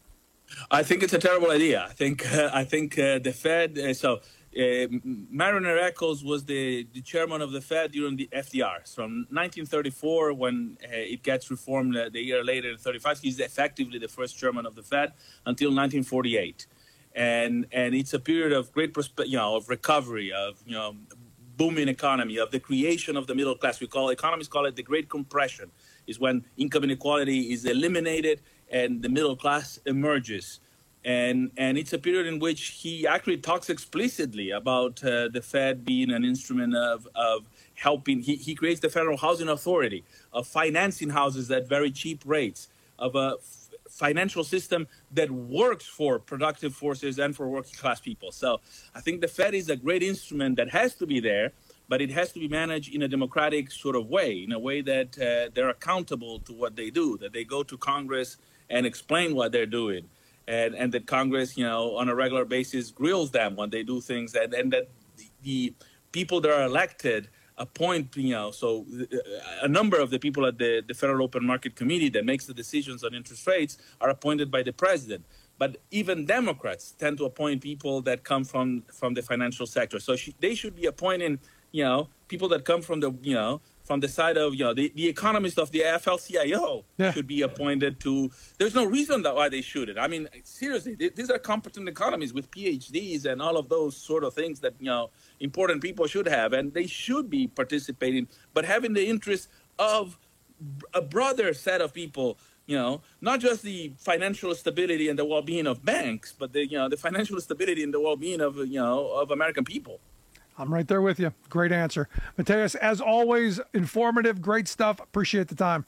I think it's a terrible idea. I think uh, I think uh, the Fed. Uh, so uh, Mariner Eccles was the, the chairman of the Fed during the F D R. So from nineteen thirty-four, when uh, it gets reformed uh, the year later in thirty-five, he's effectively the first chairman of the Fed until nineteen forty-eight, and and it's a period of great prospe- you know of recovery, of you know booming economy, of the creation of the middle class. We call economists call it the Great Compression. Is when income inequality is eliminated and the middle class emerges. And and it's a period in which he actually talks explicitly about uh, the Fed being an instrument of, of helping. He, he creates the Federal Housing Authority, of financing houses at very cheap rates, of a f- financial system that works for productive forces and for working class people. So I think the Fed is a great instrument that has to be there, but it has to be managed in a democratic sort of way, in a way that uh, they're accountable to what they do, that they go to Congress and explain what they're doing, and, and that Congress, you know, on a regular basis grills them when they do things, and, and that the, the people that are elected appoint, you know, so a number of the people at the, the Federal Open Market Committee that makes the decisions on interest rates are appointed by the president. But even Democrats tend to appoint people that come from, from the financial sector. So she, they should be appointing, you know, people that come from the, you know, from the side of, you know, the, the economist of the A F L C I O yeah. should be appointed to. There's no reason that why they shouldn't. I mean, seriously, they, these are competent economists with P H Ds and all of those sort of things that, you know, important people should have, and they should be participating, but having the interest of a broader set of people, you know, not just the financial stability and the well-being of banks, but the, you know, the financial stability and the well-being of, you know, of American people. I'm right there with you. Great answer. Mateus, as always, informative, great stuff. Appreciate the time.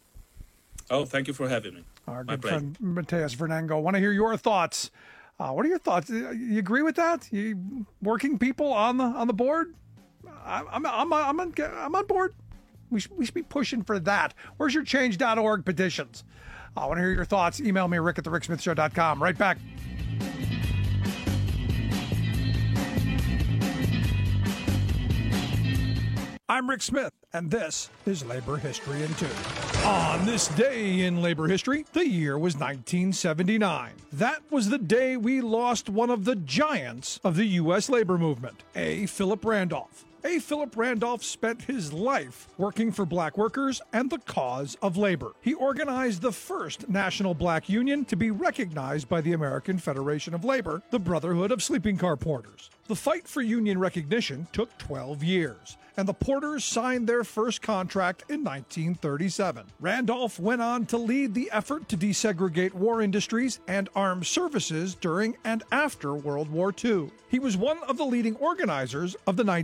Oh, thank you for having me. Our My good pleasure. friend Mateus Vernango. Want to hear your thoughts. Uh, what are your thoughts? You agree with that? You working people on the on the board? I, I'm I'm I'm on I'm on board. We should, we should be pushing for that. Where's your change dot org petitions? I want to hear your thoughts. Email me, Rick at the rick smith show dot com. Right back. I'm Rick Smith, and this is Labor History in Two. On this day in labor history, the year was nineteen seventy-nine. That was the day we lost one of the giants of the U S labor movement, A. Philip Randolph. A. Philip Randolph spent his life working for black workers and the cause of labor. He organized the first national black union to be recognized by the American Federation of Labor, the Brotherhood of Sleeping Car Porters. The fight for union recognition took twelve years, and the Porters signed their first contract in nineteen thirty-seven. Randolph went on to lead the effort to desegregate war industries and armed services during and after World War Two. He was one of the leading organizers of the nineteen sixty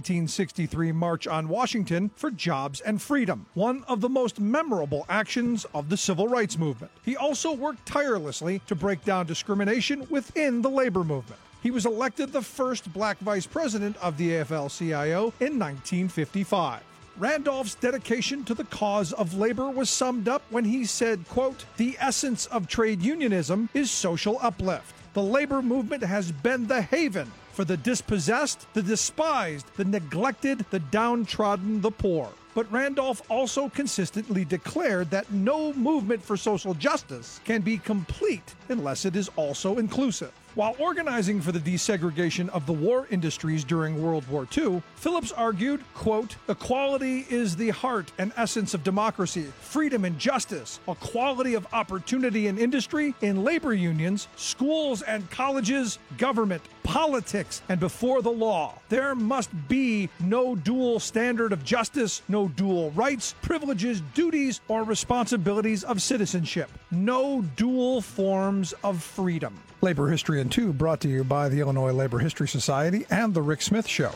sixty-three March on Washington for Jobs and Freedom, one of the most memorable actions of the civil rights movement. He also worked tirelessly to break down discrimination within the labor movement. He was elected the first black vice president of the A F L C I O in nineteen fifty-five. Randolph's dedication to the cause of labor was summed up when he said, quote, "The essence of trade unionism is social uplift. The labor movement has been the haven for the dispossessed, the despised, the neglected, the downtrodden, the poor." But Randolph also consistently declared that no movement for social justice can be complete unless it is also inclusive. While organizing for the desegregation of the war industries during World War Two, Phillips argued, quote, "Equality is the heart and essence of democracy, freedom and justice, equality of opportunity in industry, in labor unions, schools and colleges, government, politics, and before the law. There must be no dual standard of justice, no dual rights, privileges, duties, or responsibilities of citizenship. No dual forms of freedom." Labor History in Two, brought to you by the Illinois Labor History Society and The Rick Smith Show.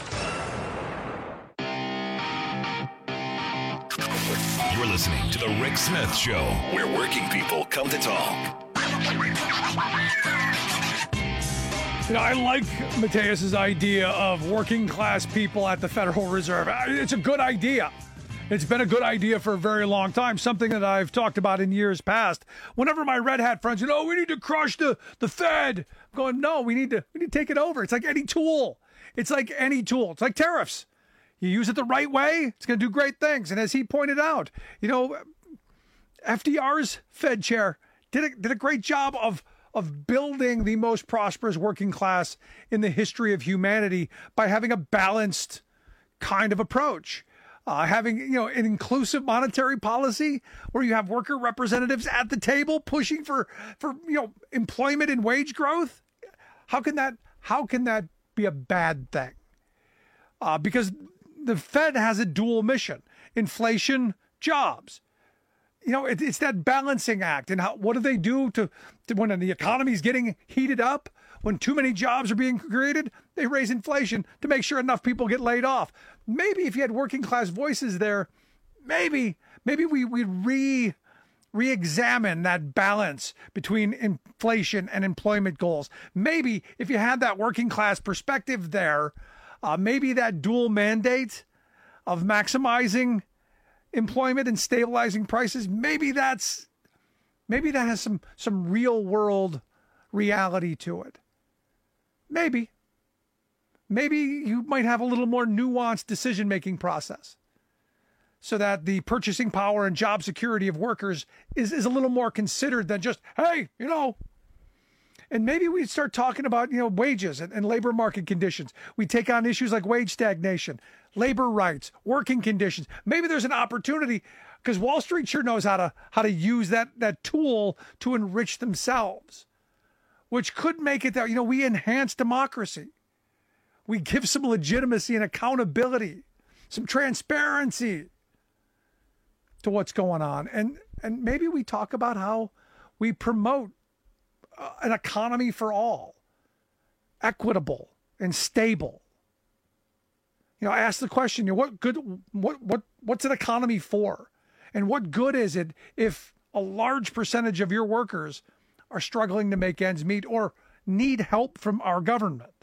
You're listening to The Rick Smith Show, where working people come to talk. You know, I like Mateus's idea of working class people at the Federal Reserve. It's a good idea. It's been a good idea for a very long time, something that I've talked about in years past. Whenever my red hat friends, you know, we need to crush the, the Fed. I'm going, no, we need to we need to take it over. It's like any tool. It's like any tool. It's like tariffs. You use it the right way, it's going to do great things. And as he pointed out, you know, F D R's Fed chair did a, did a great job of of building the most prosperous working class in the history of humanity by having a balanced kind of approach. Uh, having, you know, an inclusive monetary policy where you have worker representatives at the table pushing for, for, you know, employment and wage growth. How can that, how can that be a bad thing? Uh, because the Fed has a dual mission: inflation, jobs. You know, it, it's that balancing act. And how, what do they do to, to when the economy is getting heated up? When too many jobs are being created, they raise inflation to make sure enough people get laid off. Maybe if you had working class voices there, maybe maybe we we re re-examine that balance between inflation and employment goals. Maybe if you had that working class perspective there, uh, maybe that dual mandate of maximizing employment and stabilizing prices, maybe that's maybe that has some some real world reality to it. Maybe. Maybe you might have a little more nuanced decision-making process so that the purchasing power and job security of workers is, is a little more considered than just, hey, you know. And maybe we start talking about, you know, wages and, and labor market conditions. We take on issues like wage stagnation, labor rights, working conditions. Maybe there's an opportunity because Wall Street sure knows how to how to use that that tool to enrich themselves, which could make it that, you know, we enhance democracy. We give some legitimacy and accountability, some transparency to what's going on. And, and maybe we talk about how we promote uh, an economy for all, equitable and stable. You know, I ask the question, you know, what good, what, what, what's an economy for? And what good is it if a large percentage of your workers are struggling to make ends meet or need help from our government?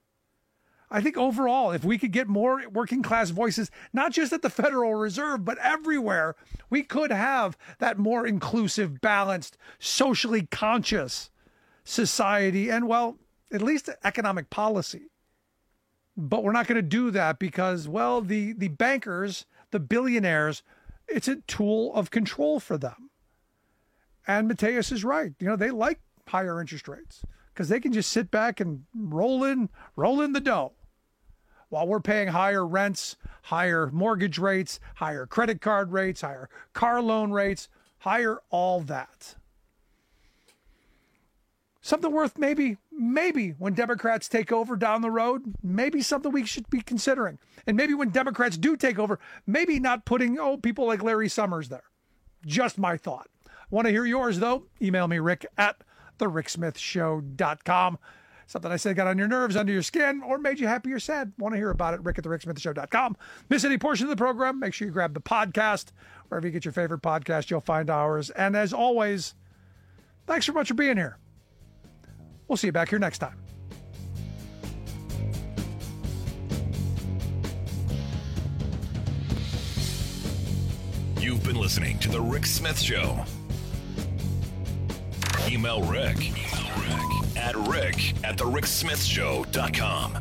I think overall, if we could get more working class voices, not just at the Federal Reserve, but everywhere, we could have that more inclusive, balanced, socially conscious society and, well, at least economic policy. But we're not going to do that because, well, the, the bankers, the billionaires, it's a tool of control for them. And Mateus is right. You know, they like higher interest rates because they can just sit back and roll in, roll in the dough while we're paying higher rents, higher mortgage rates, higher credit card rates, higher car loan rates, higher all that. Something worth maybe, maybe when Democrats take over down the road, maybe something we should be considering. And maybe when Democrats do take over, maybe not putting, oh, people like Larry Summers there. Just my thought. Want to hear yours, though? Email me, Rick, at the rick smith show dot com. Something I said got on your nerves, under your skin, or made you happy or sad. Want to hear about it? Rick at the Rick Smith Show dot com. Miss any portion of the program? Make sure you grab the podcast. Wherever you get your favorite podcast, you'll find ours. And as always, thanks so much for being here. We'll see you back here next time. You've been listening to The Rick Smith Show. Email Rick, Email Rick at rick at the rick smith show dot com.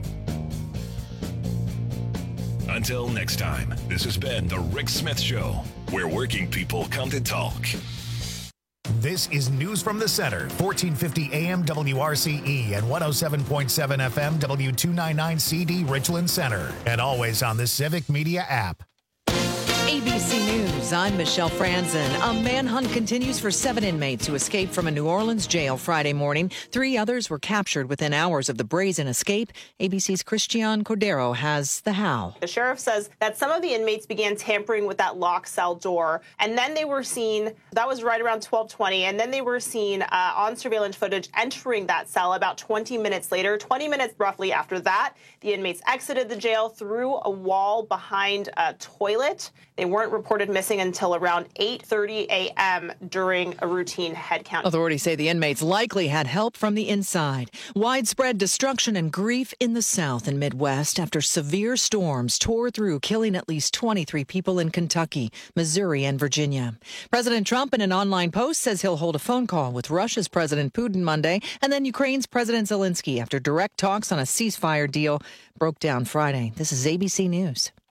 Until next time, this has been The Rick Smith Show, where working people come to talk. This is News from the Center, fourteen fifty A M W R C E and one oh seven point seven F M W two ninety-nine C D Richland Center, and always on the Civic Media app. A B C News, I'm Michelle Franzen. A manhunt continues for seven inmates who escaped from a New Orleans jail Friday morning. Three others were captured within hours of the brazen escape. A B C's Christian Cordero has the how. The sheriff says that some of the inmates began tampering with that lock cell door, and then they were seen, that was right around twelve twenty, and then they were seen uh, on surveillance footage entering that cell about twenty minutes later. twenty minutes roughly after that, the inmates exited the jail through a wall behind a toilet. They weren't reported missing until around eight thirty A M during a routine head count. Authorities say the inmates likely had help from the inside. Widespread destruction and grief in the South and Midwest after severe storms tore through, killing at least twenty-three people in Kentucky, Missouri, and Virginia. President Trump, in an online post, says he'll hold a phone call with Russia's President Putin Monday and then Ukraine's President Zelensky after direct talks on a ceasefire deal broke down Friday. This is A B C News.